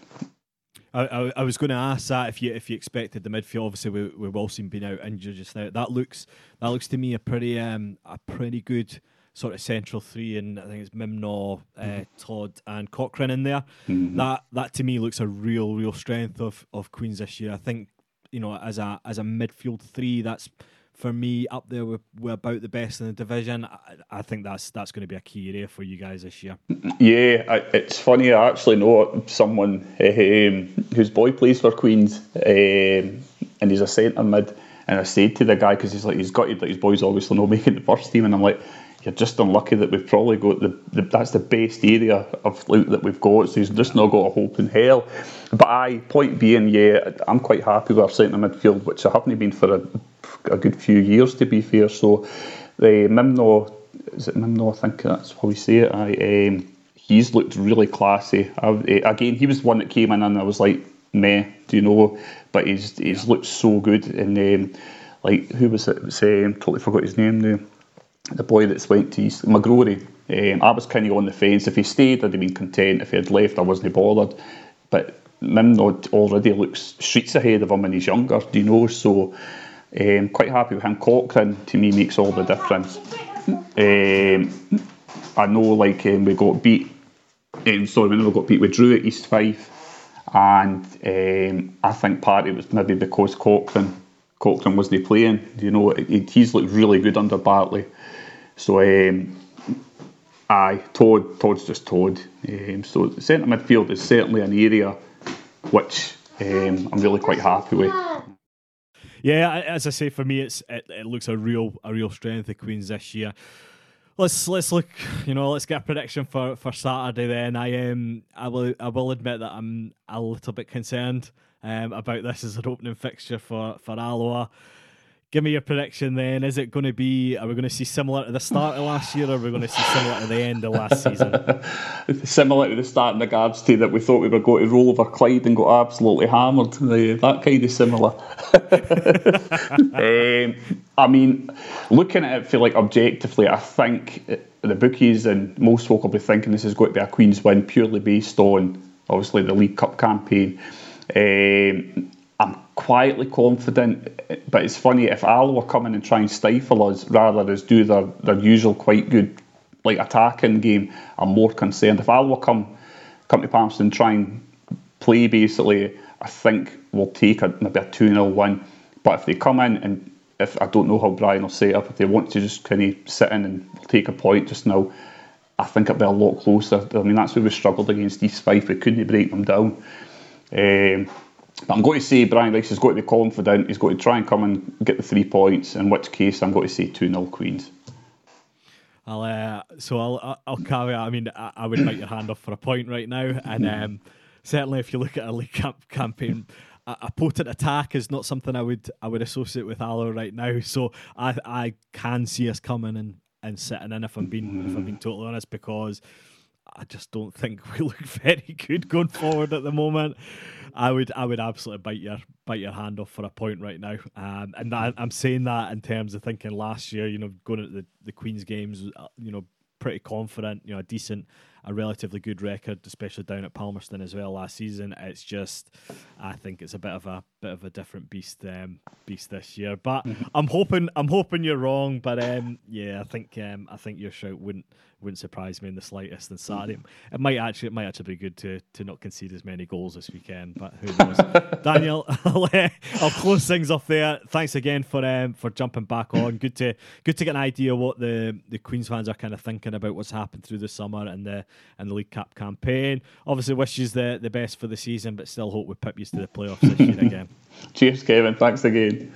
I, I, I was going to ask that if you if you expected the midfield. Obviously, with, with Wilson being out injured just now, that looks that looks to me a pretty um a pretty good sort of central three, and I think it's Mimno, uh, mm-hmm. Todd, and Cochrane in there. Mm-hmm. That that to me looks a real real strength of, of Queens this year. I think you know as a as a midfield three, that's for me up there with, with about the best in the division. I, I think that's that's going to be a key area for you guys this year. Yeah, I, it's funny. I actually know someone um, whose boy plays for Queens, um, and he's a centre mid. And I said to the guy, because he's like he's got like his boys obviously not making the first team, and I'm like, you're just unlucky that we've probably got the, the that's the best area of like, that we've got. So he's just not got a hope in hell. But I point being, yeah, I'm quite happy with our centre midfield, which I haven't been for a, a good few years, to be fair. So the Mimno, is it Mimno? I think that's how we say it. I um, he's looked really classy. I, uh, again, he was one that came in and I was like, meh, do you know? But he's he's looked so good. And um, like who was it? It was, um, totally forgot his name now. the boy that's went to East, McGrory. Um, I was kind of on the fence. If he stayed, I'd have been content. If he had left, I wasn't bothered. But Nimrod already looks streets ahead of him and he's younger, do you know? So um, quite happy with him. Cochrane, to me, makes all the difference. Um, I know, like, um, we got beat, um, sorry, we never got beat, we drew at East Fife. And um, I think part of it was maybe because Cochrane, Cochrane wasn't playing. You know, he, he's looked really good under Bartley. So, um, aye, Todd, Todd's just Todd. Um, so, centre midfield is certainly an area which um, I'm really quite happy with. Yeah, as I say, for me, it's it, it looks a real a real strength of Queens this year. Let's let's look, you know, let's get a prediction for, for Saturday. Then I um I will I will admit that I'm a little bit concerned um about this as an opening fixture for for Alloa. Give me your prediction then. Is it going to be, are we going to see similar to the start of last year, or are we going to see similar to the end of last season? Similar to the start in regards to that we thought we were going to roll over Clyde and got absolutely hammered. That kind of similar. um, I mean, looking at it, feel like objectively, I think the bookies and most folk will be thinking this is going to be a Queen's win purely based on, obviously, the League Cup campaign. Um, I'm quietly confident, but it's funny, if Alloa come in and try and stifle us rather than do their, their usual quite good like attacking game, I'm more concerned. If Alloa come come to Palmerston and try and play basically, I think we'll take a, maybe a two nil win. But if they come in and if I don't know how Brian will set it up, if they want to just kind of sit in and take a point just now, I think it'll be a lot closer. I mean, that's where we struggled against East Fife. We couldn't break them down. Um, But I'm going to say Brian Rice has got to be confident. He's got to try and come and get the three points, in which case I'm going to say two nil Queens. I'll uh, so I'll I'll carry. I mean, I, I would bite your hand off for a point right now, and um, certainly if you look at a League Cup campaign, a, a potent attack is not something I would I would associate with Alloa right now. So I I can see us coming and, and sitting in if I'm being if I'm being totally honest, because I just don't think we look very good going forward at the moment. I would I would absolutely bite your bite your hand off for a point right now. Um, and that, I'm saying that in terms of thinking last year, you know, going at the, the Queen's games, you know, pretty confident, you know, a decent, a relatively good record, especially down at Palmerston as well last season. It's just, I think it's a bit of a bit of a different beast um, beast this year. But I'm hoping I'm hoping you're wrong. But um, yeah, I think um, I think your shout wouldn't wouldn't surprise me in the slightest. And Saturday, it might actually it might actually be good to to not concede as many goals this weekend. But who knows? Daniel, I'll, uh, I'll close things off there. Thanks again for um, for jumping back on. Good to good to get an idea what the the Queens fans are kind of thinking about what's happened through the summer and the and the League Cup campaign. Obviously, wish you the the best for the season, but still hope we pip you to the playoffs this year again. Cheers, Kevin. Thanks again.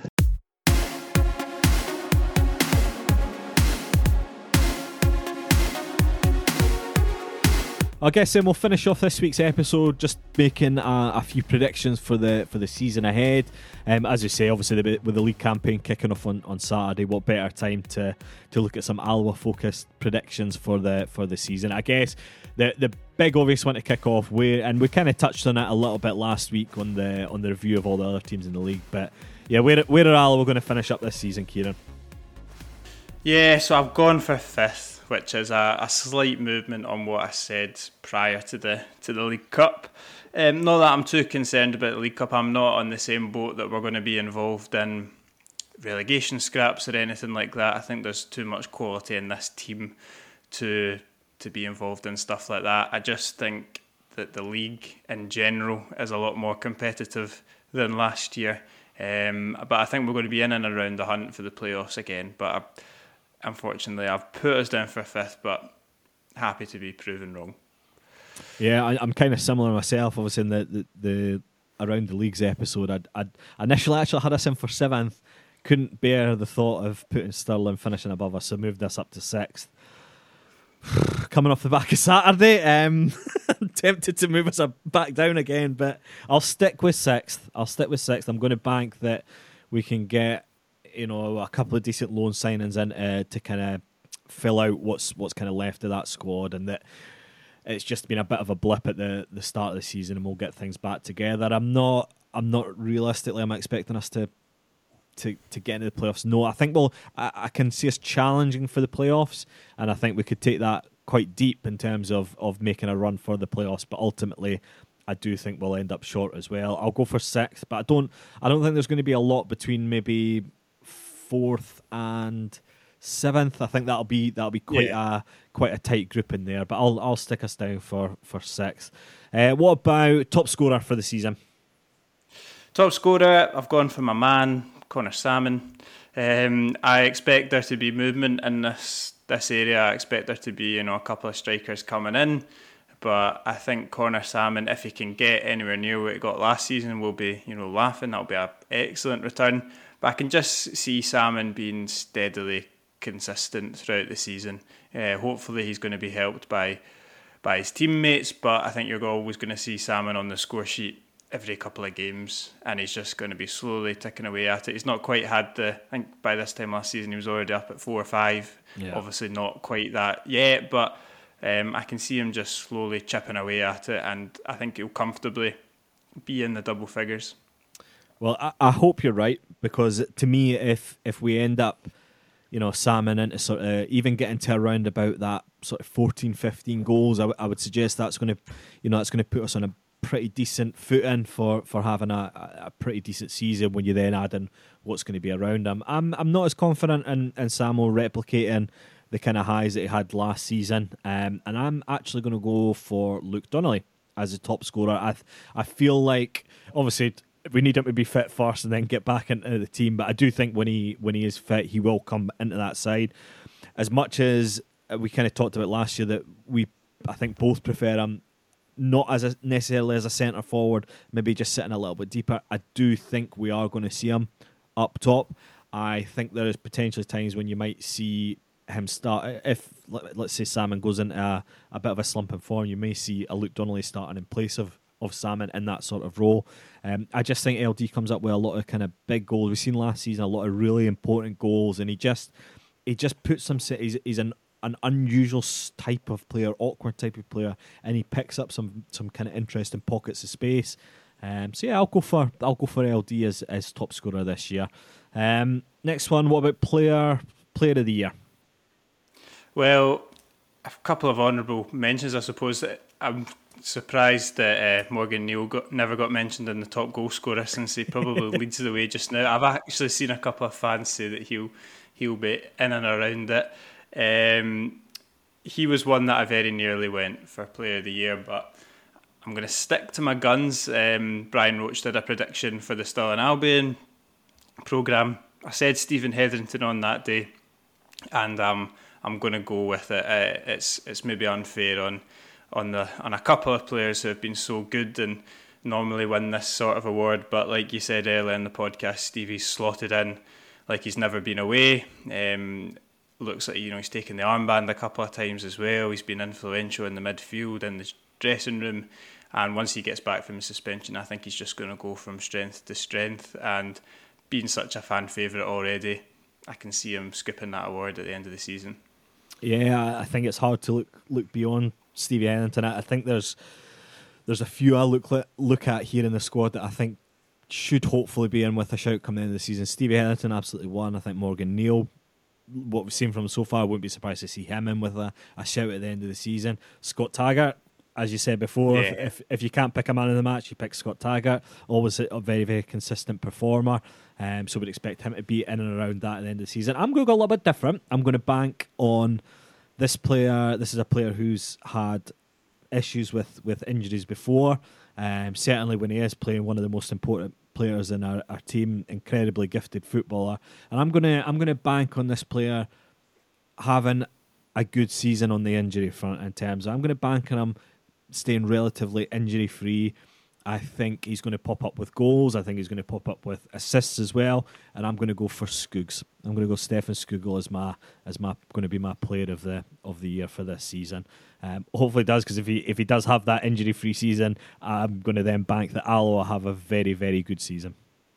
I guess then we'll finish off this week's episode just making a, a few predictions for the for the season ahead. Um, as you say, obviously the, with the league campaign kicking off on, on Saturday, what better time to to look at some Alloa focused predictions for the for the season? I guess the the big obvious one to kick off, where and we kind of touched on it a little bit last week on the on the review of all the other teams in the league. But yeah, where where are Alloa going to finish up this season, Kieran? Yeah, so I've gone for fifth, which is a, a slight movement on what I said prior to the to the League Cup. Um, not that I'm too concerned about the League Cup. I'm not on the same boat that we're going to be involved in relegation scraps or anything like that. I think there's too much quality in this team to to be involved in stuff like that. I just think that the league in general is a lot more competitive than last year. Um, but I think we're going to be in and around the hunt for the playoffs again. But I, unfortunately, I've put us down for fifth, but happy to be proven wrong. Yeah, I, I'm kind of similar myself. Obviously, in the, the, the Around the Leagues episode, I'd, I'd initially actually had us in for seventh. Couldn't bear the thought of putting Stirling finishing above us, so moved us up to sixth. Coming off the back of Saturday, um, I'm tempted to move us back down again, but I'll stick with sixth. I'll stick with sixth. I'm going to bank that we can get, you know, a couple of decent loan signings in uh, to kind of fill out what's what's kind of left of that squad, and that it's just been a bit of a blip at the, the start of the season, and we'll get things back together. I'm not, I'm not realistically, I'm expecting us to to, to get into the playoffs? No, I think well, I, I can see us challenging for the playoffs, and I think we could take that quite deep in terms of, of making a run for the playoffs. But ultimately, I do think we'll end up short as well. I'll go for sixth, but I don't I don't think there's going to be a lot between maybe fourth and seventh. I think that'll be that'll be quite yeah. a quite a tight group in there. But I'll I'll stick us down for for sixth. Uh, what about top scorer for the season? Top scorer, I've gone for my man Connor Salmon. Um, I expect there to be movement in this this area. I expect there to be you know a couple of strikers coming in, but I think Connor Salmon, if he can get anywhere near what he got last season, will be you know laughing. That'll be an excellent return. But I can just see Salmon being steadily consistent throughout the season. Uh, hopefully he's going to be helped by by his teammates, but I think you're always going to see Salmon on the score sheet every couple of games, and he's just going to be slowly ticking away at it. He's not quite had the, I think by this time last season he was already up at four or five. Yeah. Obviously not quite that yet, but um, I can see him just slowly chipping away at it, and I think he'll comfortably be in the double figures. Well, I, I hope you're right, because to me, if if we end up, you know, Salmon into sort of even getting to around about that sort of fourteen, fifteen goals, I, w- I would suggest that's going to, you know, that's going to put us on a pretty decent footing for, for having a, a pretty decent season when you then add in what's going to be around him. I'm I'm not as confident in, in Samo replicating the kind of highs that he had last season, um, and I'm actually going to go for Luke Donnelly as a top scorer. I I feel like obviously we need him to be fit first and then get back into the team, but I do think when he when he is fit, he will come into that side. As much as we kind of talked about last year that we, I think both prefer him not as a, necessarily as a centre forward, maybe just sitting a little bit deeper. I do think we are going to see him up top. I think there is potentially times when you might see him start, if let's say Salmon goes into a, a bit of a slump in form, you may see a Luke Donnelly starting in place of of Salmon in that sort of role. Um, I just think L D comes up with a lot of kind of big goals. We've seen last season a lot of really important goals, and he just he just puts some. He's, he's an an unusual type of player, awkward type of player, and he picks up some some kind of interesting pockets of space. Um, so yeah, I'll go for I'll go for L D as as top scorer this year. Um, next one, what about player player of the year? Well, a couple of honourable mentions, I suppose. I'm surprised that uh, Morgan Neal got, never got mentioned in the top goal scorer, since he probably leads the way just now. I've actually seen a couple of fans say that he'll he'll be in and around it. Um, he was one that I very nearly went for player of the year, but I'm going to stick to my guns. Um, Brian Roach did a prediction for the Stirling Albion programme. I said Stephen Hetherington on that day, and um, I'm going to go with it. Uh, it's it's maybe unfair on on the on a couple of players who have been so good and normally win this sort of award, but like you said earlier in the podcast, Stevie's slotted in like he's never been away. Um, looks like you know he's taken the armband a couple of times as well. He's been influential in the midfield, in the dressing room, and once he gets back from his suspension, I think he's just going to go from strength to strength, and being such a fan favourite already, I can see him scooping that award at the end of the season. Yeah, I think it's hard to look look beyond Stevie Hetherington. I think there's there's a few I look look at here in the squad that I think should hopefully be in with a shout coming into the season. Stevie Hetherington, absolutely one. I think Morgan Neal, what we've seen from him so far, I wouldn't be surprised to see him in with a, a shout at the end of the season. Scott Taggart, as you said before, yeah. if if you can't pick a man in the match, you pick Scott Taggart. Always a very, very consistent performer. Um, so we'd expect him to be in and around that at the end of the season. I'm going to go a little bit different. I'm going to bank on this player. This is a player who's had issues with, with injuries before. Um, certainly when he is playing, one of the most important players in our, our team, incredibly gifted footballer. And I'm gonna I'm gonna bank on this player having a good season on the injury front. In terms of, I'm gonna bank on him staying relatively injury free. I think he's going to pop up with goals. I think he's going to pop up with assists as well. And I'm going to go for Skuggs. I'm going to go Stefan Skugel as my as my going to be my player of the of the year for this season. Um, hopefully it does, because if he if he does have that injury free season, I'm going to then bank that Alloa have a very very good season.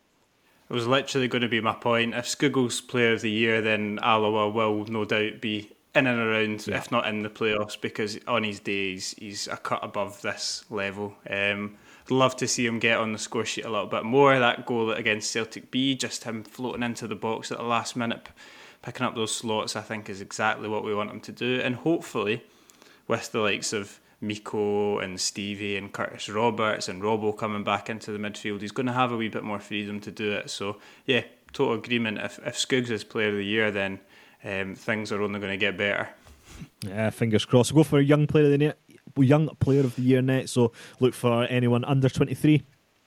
It was literally going to be my point. If Skugel's player of the year, then Alloa will no doubt be in and around, yeah. if not in the playoffs, because on his days he's a cut above this level. Um, love to see him get on the score sheet a little bit more. That goal against Celtic B, just him floating into the box at the last minute, picking up those slots, I think is exactly what we want him to do. And hopefully, with the likes of Miko and Stevie and Curtis Roberts and Robbo coming back into the midfield, he's going to have a wee bit more freedom to do it. So, yeah, total agreement. If, if Skuggs is player of the year, then um, things are only going to get better. Yeah, fingers crossed. We'll go for a young player of the year. Young player of the year next, so look for anyone under twenty-three.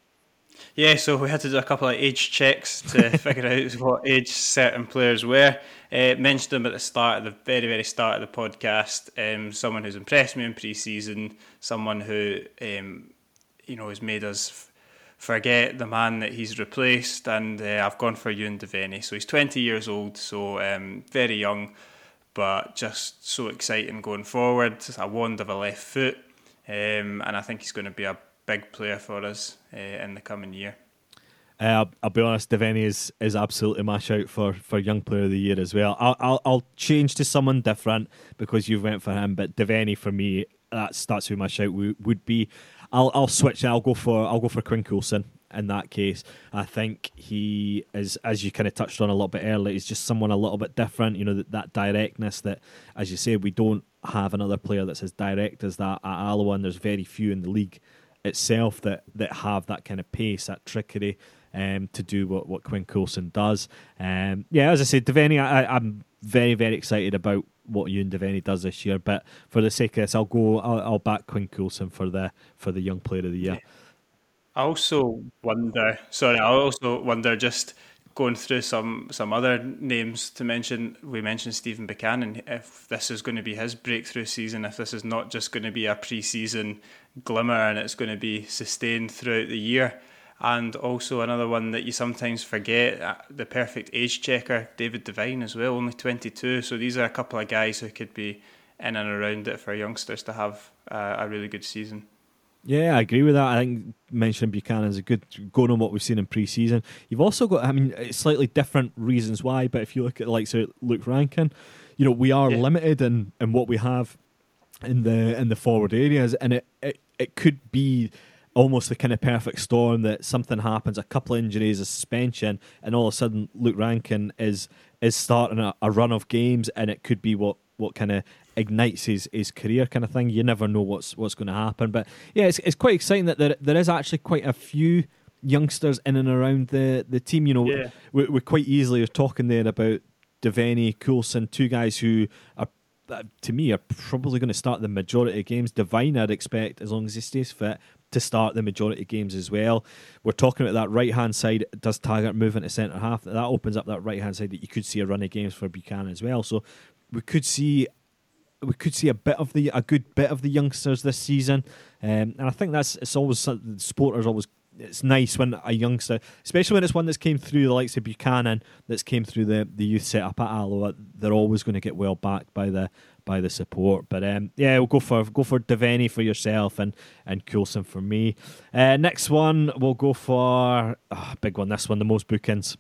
Yeah, so we had to do a couple of age checks to figure out what age certain players were. Uh, mentioned them at the start, at the very, very start of the podcast. Um, someone who's impressed me in pre-season, someone who um, you know has made us f- forget the man that he's replaced, and uh, I've gone for Ewan Devaney. So he's twenty years old, so um, very young, but just so exciting going forward. A wand of a left foot, um, and I think he's going to be a big player for us uh, in the coming year. Uh, I'll, I'll be honest, Devaney is, is absolutely my shout for, for Young Player of the Year as well. I'll, I'll I'll change to someone different because you went for him, but Devaney for me, that's that's who my shout would, would be. I'll I'll switch. I'll go for I'll go for Quinn Coulson. In that case, I think he is, as you kind of touched on a little bit earlier, he's just someone a little bit different. You know, that, that directness that, as you say, we don't have another player that's as direct as that at Alloa, and there's very few in the league itself that, that have that kind of pace, that trickery um, to do what, what Quinn Coulson does. Um, yeah, as I said, Devaney, I, I'm very, very excited about what Ewan Devaney does this year, but for the sake of this, I'll go, I'll, I'll back Quinn Coulson for the for the Young Player of the Year. Yeah. I also wonder, sorry, I also wonder, just going through some, some other names to mention, we mentioned Stephen Buchanan, if this is going to be his breakthrough season, if this is not just going to be a pre-season glimmer and it's going to be sustained throughout the year. And also another one that you sometimes forget, the perfect age checker, David Devine as well, only twenty-two. So these are a couple of guys who could be in and around it for youngsters to have uh, a really good season. Yeah, I agree with that. I think mentioning Buchanan is a good going on what we've seen in pre-season. You've also got, I mean, it's slightly different reasons why, but if you look at the likes of Luke Rankin, you know, we are yeah. limited in, in what we have in the in the forward areas, and it, it, it could be almost the kind of perfect storm that something happens, a couple of injuries, a suspension, and all of a sudden Luke Rankin is is starting a, a run of games, and it could be what, what kind of ignites his, his career kind of thing. You never know what's what's going to happen. But yeah, it's it's quite exciting that there there is actually quite a few youngsters in and around the, the team. You know, yeah. we, we quite easily are talking there about Devaney, Coulson, two guys who are, to me, are probably going to start the majority of games. Devine, I'd expect, as long as he stays fit, to start the majority of games as well. We're talking about that right-hand side. Does Taggart move into centre-half? That opens up that right-hand side that you could see a run of games for Buchanan as well. So we could see we could see a bit of the a good bit of the youngsters this season. Um, and I think that's it's always, the supporters always, it's nice when a youngster, especially when it's one that's came through the likes of Buchanan, that's came through the, the youth setup at Alloa, they're always going to get well backed by the by the support. But um, yeah, we'll go for go for Devaney for yourself and and Coulson for me. Uh, next one, we'll go for oh, big one. This one, the most bookings.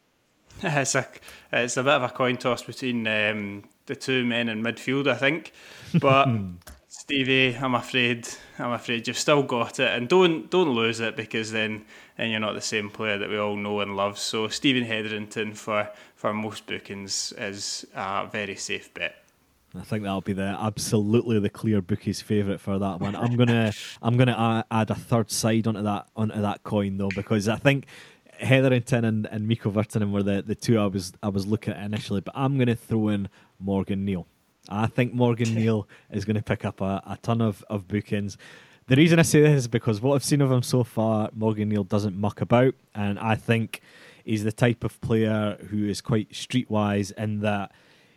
It's a it's a bit of a coin toss between um, the two men in midfield, I think. But Stevie, I'm afraid, I'm afraid you've still got it, and don't don't lose it, because then then you're not the same player that we all know and love. So Stephen Hetherington for for most bookings is a very safe bet. I think that'll be the absolutely the clear bookies' favourite for that one. I'm gonna I'm gonna add a third side onto that onto that coin though, because I think Hetherington and, and Miko Virtanen were the, the two I was I was looking at initially, but I'm gonna throw in Morgan Neal. I think Morgan Neal is going to pick up a, a ton of, of bookings. The reason I say this is because what I've seen of him so far, Morgan Neal doesn't muck about, and I think he's the type of player who is quite streetwise in that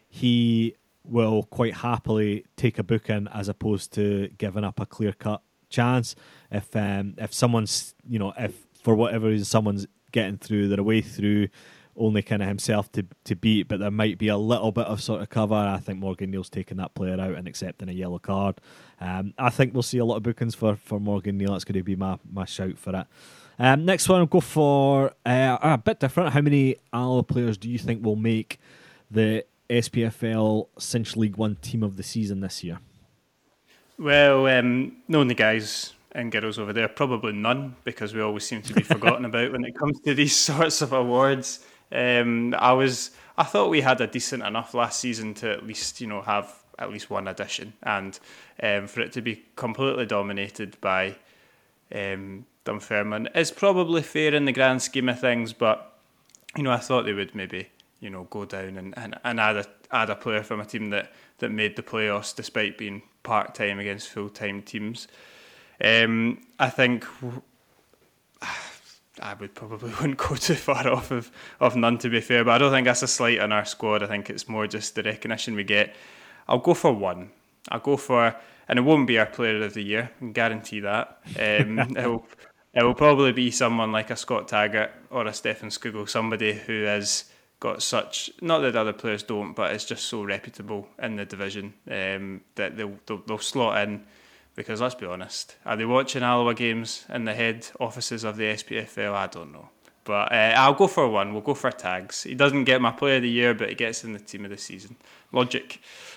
he will quite happily take a booking as opposed to giving up a clear-cut chance. If um, if someone's, you know, if for whatever reason someone's getting through, they're away through, only kind of himself to to beat, but there might be a little bit of sort of cover. I think Morgan Neal's taking that player out and accepting a yellow card. Um, I think we'll see a lot of bookings for, for Morgan Neal. That's going to be my, my shout for it. Um, next one, I'll go for uh, a bit different. How many Alloa players do you think will make the S P F L Cinch League One Team of the Season this year? Well, um, knowing the guys and girls over there? Probably none, because we always seem to be forgotten about when it comes to these sorts of awards. Um, I was, I thought we had a decent enough last season to at least, you know, have at least one edition, and um, for it to be completely dominated by um, Dunfermline is probably fair in the grand scheme of things. But you know, I thought they would maybe, you know, go down and, and, and add a add a player from a team that, that made the playoffs despite being part time against full time teams. Um, I think. I would probably wouldn't go too far off of, of none, to be fair, but I don't think that's a slight on our squad. I think it's more just the recognition we get. I'll go for one. I'll go for, and it won't be our player of the year, I can guarantee that. Um, it will it will probably be someone like a Scott Taggart or a Stefan Skugel, somebody who has got such, not that other players don't, but it's just so reputable in the division um, that they'll, they'll, they'll slot in. Because let's be honest, are they watching Alloa games in the head offices of the S P F L? I don't know. But uh, I'll go for one. We'll go for Tags. He doesn't get my player of the year, but he gets in the team of the season. Logic.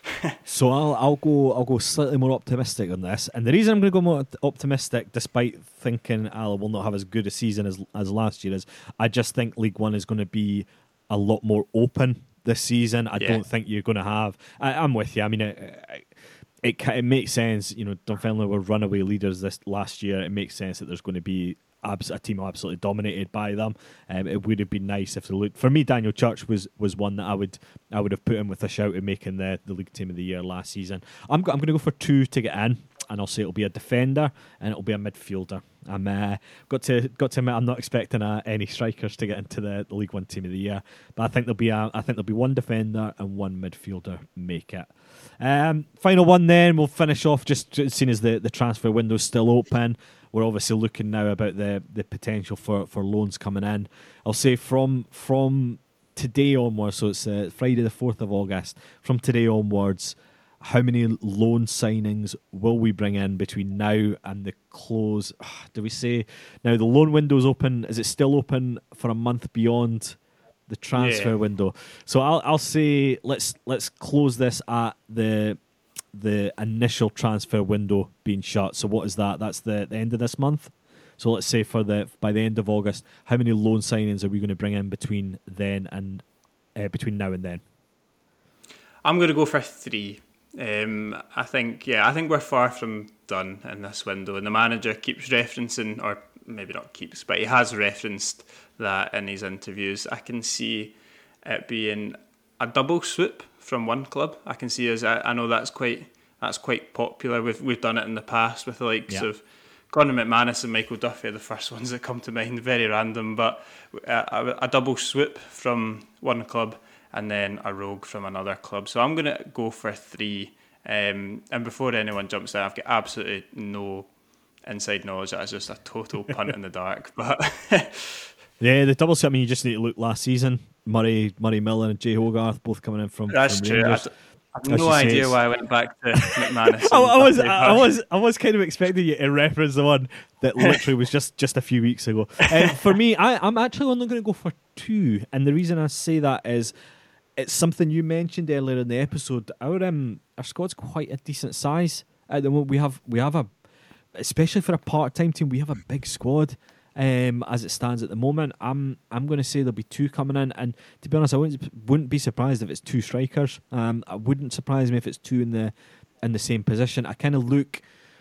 So I'll I'll go I'll go slightly more optimistic on this. And the reason I'm going to go more optimistic, despite thinking Alloa will not have as good a season as as last year, is I just think League One is going to be a lot more open this season. I yeah. don't think you're going to have... I, I'm with you. I mean... I, I, It it makes sense, you know. Dunfermline were runaway leaders this last year. It makes sense that there's going to be abs- a team absolutely dominated by them. Um, it would have been nice if they looked. For me, Daniel Church was, was one that I would I would have put in with a shout at making the, the league team of the year last season. I'm go- I'm going to go for two to get in, and I'll say it'll be a defender and it'll be a midfielder. I'm uh, got to got to admit I'm not expecting uh, any strikers to get into the, the League One team of the year, but I think there'll be a, I think there'll be one defender and one midfielder make it. Um, final one then, we'll finish off just seeing as the, the transfer window's still open. We're obviously looking now about the, the potential for, for loans coming in. I'll say from from today onwards, so it's uh, Friday the fourth of August, from today onwards, how many loan signings will we bring in between now and the close? Do we say, now the loan window's open, is it still open for a month beyond the transfer yeah. window? So I'll I'll say let's let's close this at the the initial transfer window being shut. So what is that? That's the, the end of this month. So let's say for the by the end of August, how many loan signings are we going to bring in between then and uh, between now and then? I'm going to go for three. Um, I think yeah, I think we're far from done in this window, and the manager keeps referencing, or maybe not keeps, but he has referenced that in his interviews. I can see it being a double swoop from one club. I can see as I, I know that's quite that's quite popular. We've we've done it in the past with the likes yeah. of Conor McManus and Michael Duffy are the first ones that come to mind. Very random, but a, a double swoop from one club and then a rogue from another club. So I'm going to go for three. Um, and before anyone jumps in, I've got absolutely no inside knowledge. That's just a total punt in the dark. But yeah, the double swoop, I mean, you just need to look last season. Murray, Murray Miller and Jay Hogarth both coming in from That's from true. Rangers. I have no idea why I went back to McManus. I, I was, I, I was, I was kind of expecting you to reference the one that literally was just, just a few weeks ago. Uh, for me, I, I'm actually only going to go for two, and the reason I say that is it's something you mentioned earlier in the episode. Our um, our squad's quite a decent size at the moment. We have we have a, especially for a part time team, we have a big squad. Um, as it stands at the moment, I'm I'm going to say there'll be two coming in, and to be honest, I wouldn't wouldn't be surprised if it's two strikers. Um, it wouldn't surprise me if it's two in the in the same position. I kind of look,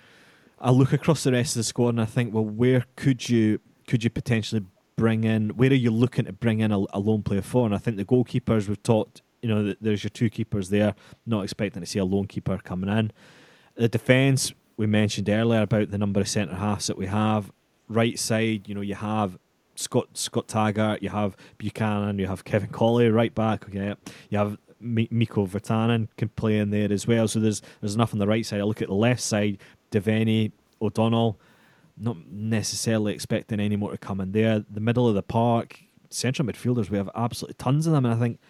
I look across the rest of the squad, and I think, well, where could you could you potentially bring in? Where are you looking to bring in a, a lone player for? And I think the goalkeepers, we've talked, you know, there's your two keepers there. Not expecting to see a lone keeper coming in. The defence, we mentioned earlier about the number of centre halves that we have. Right side, you know, you have Scott Scott Taggart, you have Buchanan, you have Kevin Colley right back. Okay, you have M- Mikko Virtanen can play in there as well. So there's there's enough on the right side. I look at the left side, Devaney, O'Donnell. Not necessarily expecting any more to come in there. The middle of the park, central midfielders, we have absolutely tons of them, and I think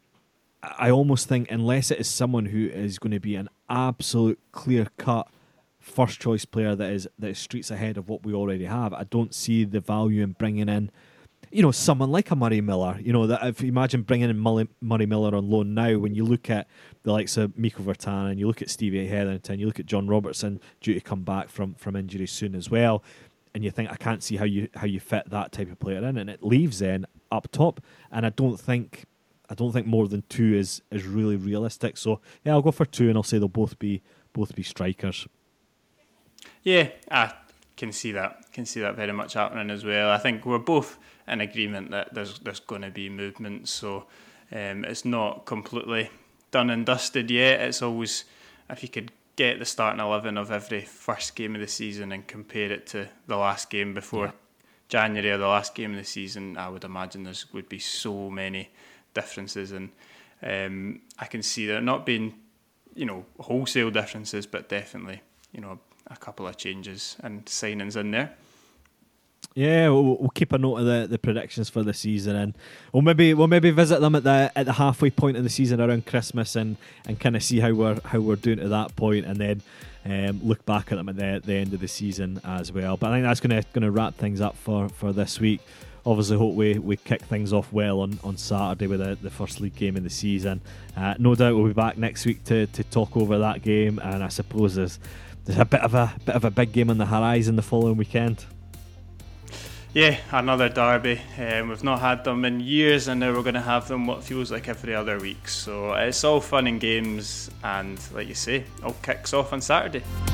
I almost think unless it is someone who is going to be an absolute clear cut first choice player that is that is streets ahead of what we already have, I don't see the value in bringing in you know, someone like a Murray Miller, you know, that if you imagine bringing in Murray, Murray Miller on loan now, when you look at the likes of Mikko Virtanen, you look at Stevie Hetherington, you look at John Robertson due to come back from, from injury soon as well, and you think, I can't see how you how you fit that type of player in, and it leaves then up top, and I don't think I don't think more than two is is really realistic. So yeah, I'll go for two, and I'll say they'll both be both be strikers. Yeah, I can see that. Can see that very much happening as well. I think we're both in agreement that there's there's going to be movement. So um, it's not completely done and dusted yet. It's always, if you could get the starting eleven of every first game of the season and compare it to the last game before yeah. January or the last game of the season, I would imagine there would be so many differences, and um, I can see there not being, you know, wholesale differences, but definitely, you know, a couple of changes and signings in there. Yeah, we'll, we'll keep a note of the, the predictions for the season, and we'll maybe we'll maybe visit them at the at the halfway point of the season around Christmas, and, and kind of see how we're how we're doing to that point, and then um, look back at them at the, the end of the season as well. But I think that's gonna gonna wrap things up for, for this week. Obviously, hope we, we kick things off well on, on Saturday with the, the first league game of the season. Uh, no doubt we'll be back next week to, to talk over that game, and I suppose there's there's a bit of a bit of a big game on the horizon the following weekend. Yeah, another derby. Um, we've not had them in years, and now we're going to have them what feels like every other week. So it's all fun and games, and like you say, all kicks off on Saturday.